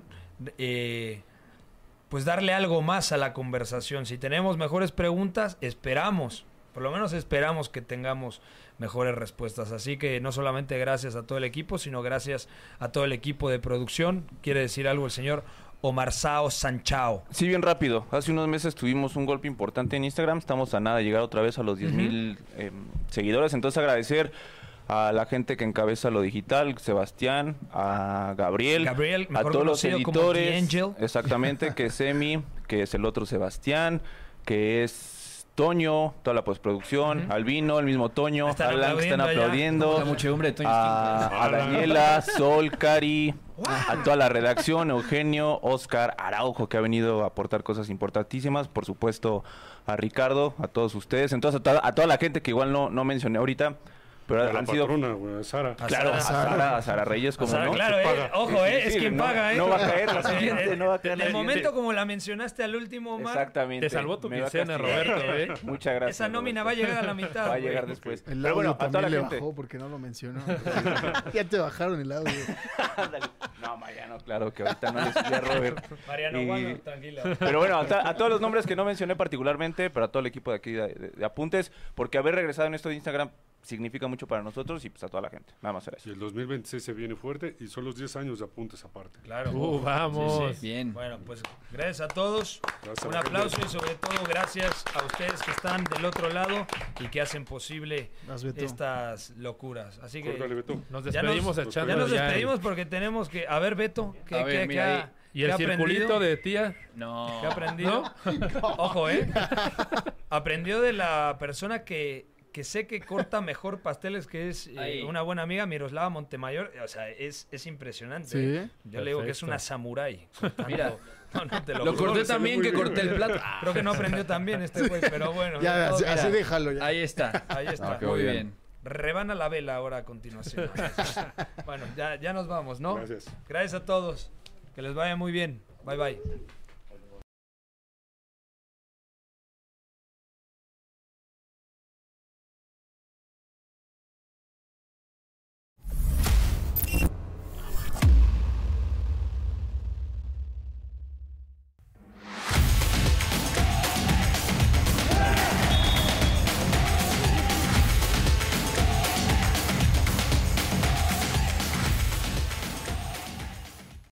eh, pues darle algo más a la conversación. Si tenemos mejores preguntas, esperamos, por lo menos esperamos que tengamos mejores respuestas. Así que no solamente gracias a todo el equipo, sino gracias a todo el equipo de producción. ¿Quiere decir algo el señor Omar Sao Sanchao? Sí, bien rápido. Hace unos meses tuvimos un golpe importante en Instagram. Estamos a nada de llegar otra vez a los diez mil eh, seguidores. Entonces agradecer a la gente que encabeza lo digital, Sebastián, a Gabriel, Gabriel, a mejor todos los conocido como editores. The Angel. Exactamente, que es Emi, que es el otro Sebastián, que es Toño, toda la postproducción, Ujú. Albino, el mismo Toño, Están Alan, que están aplaudiendo allá. aplaudiendo. La muchedumbre de Toño a, a Daniela, Sol, Cari, a toda la redacción, Eugenio, Oscar, Araujo, que ha venido a aportar cosas importantísimas, por supuesto a Ricardo, a todos ustedes, entonces a, toda- a toda la gente que igual no, no mencioné ahorita, pero A la han sido... patrona, güey, a Sara. A Claro, a Sara. Sara, a Sara Reyes, como O sea, no. claro, que eh, paga. ojo, eh, Sí, es sí, quien no- paga, eh. no va a caer la Eh, siguiente, eh, no va a caer la De siguiente. momento, como la mencionaste al último, Omar, Exactamente. Te salvó tu Me va a quincena, castigar. Roberto, ¿eh? Muchas gracias. esa nómina va a Roberto. llegar a la mitad. Va a güey. llegar después. El Pero audio bueno, a toda también la le gente. bajó porque no lo mencionó. Ya te bajaron el audio. Ándale. No, Mariano, claro que ahorita no le sigue a Robert. Mariano, Y- bueno, tranquila. Pero bueno, a, ta- a todos los nombres que no mencioné particularmente, pero a todo el equipo de aquí de, de- de Apuntes, porque haber regresado en esto de Instagram significa mucho para nosotros y pues a toda la gente. Nada más era Y eso. el dos mil veintiséis se viene fuerte y son los diez años de apuntes aparte. Claro. Uh, vamos. Sí, sí. Bien. Bueno, pues gracias a todos. Gracias a Un la aplauso gente. y sobre todo gracias a ustedes que están del otro lado y que hacen posible Vas, Beto. estas locuras. Así que Córtale, Beto. Nos Ya despedimos nos- echando ya nos ya el- despedimos porque tenemos que... A ver, Beto, ¿qué, A ver, qué- mira qué ahí. ha, Y qué el ha circulito aprendido? de tía. No. ¿Qué ha aprendido? Ojo, ¿eh? Aprendió de la persona que, que sé que corta mejor pasteles, que es eh, Ahí. una buena amiga, Miroslava Montemayor. O sea, es, es impresionante. Sí. ¿eh? Yo le digo que es Perfecto. una samurái. cortando. Mira. No, no te lo, Lo juro. corté le salió también muy que bien. corté el plato. Creo que no aprendió tan bien este güey, pero bueno. Ya, todo así, bien. así déjalo ya. Ahí está. Ahí está. Ah, qué Muy bien. bien. Rebana la vela ahora a continuación. Bueno, ya, ya nos vamos, ¿no? Gracias. Gracias a todos. Que les vaya muy bien. Bye, bye.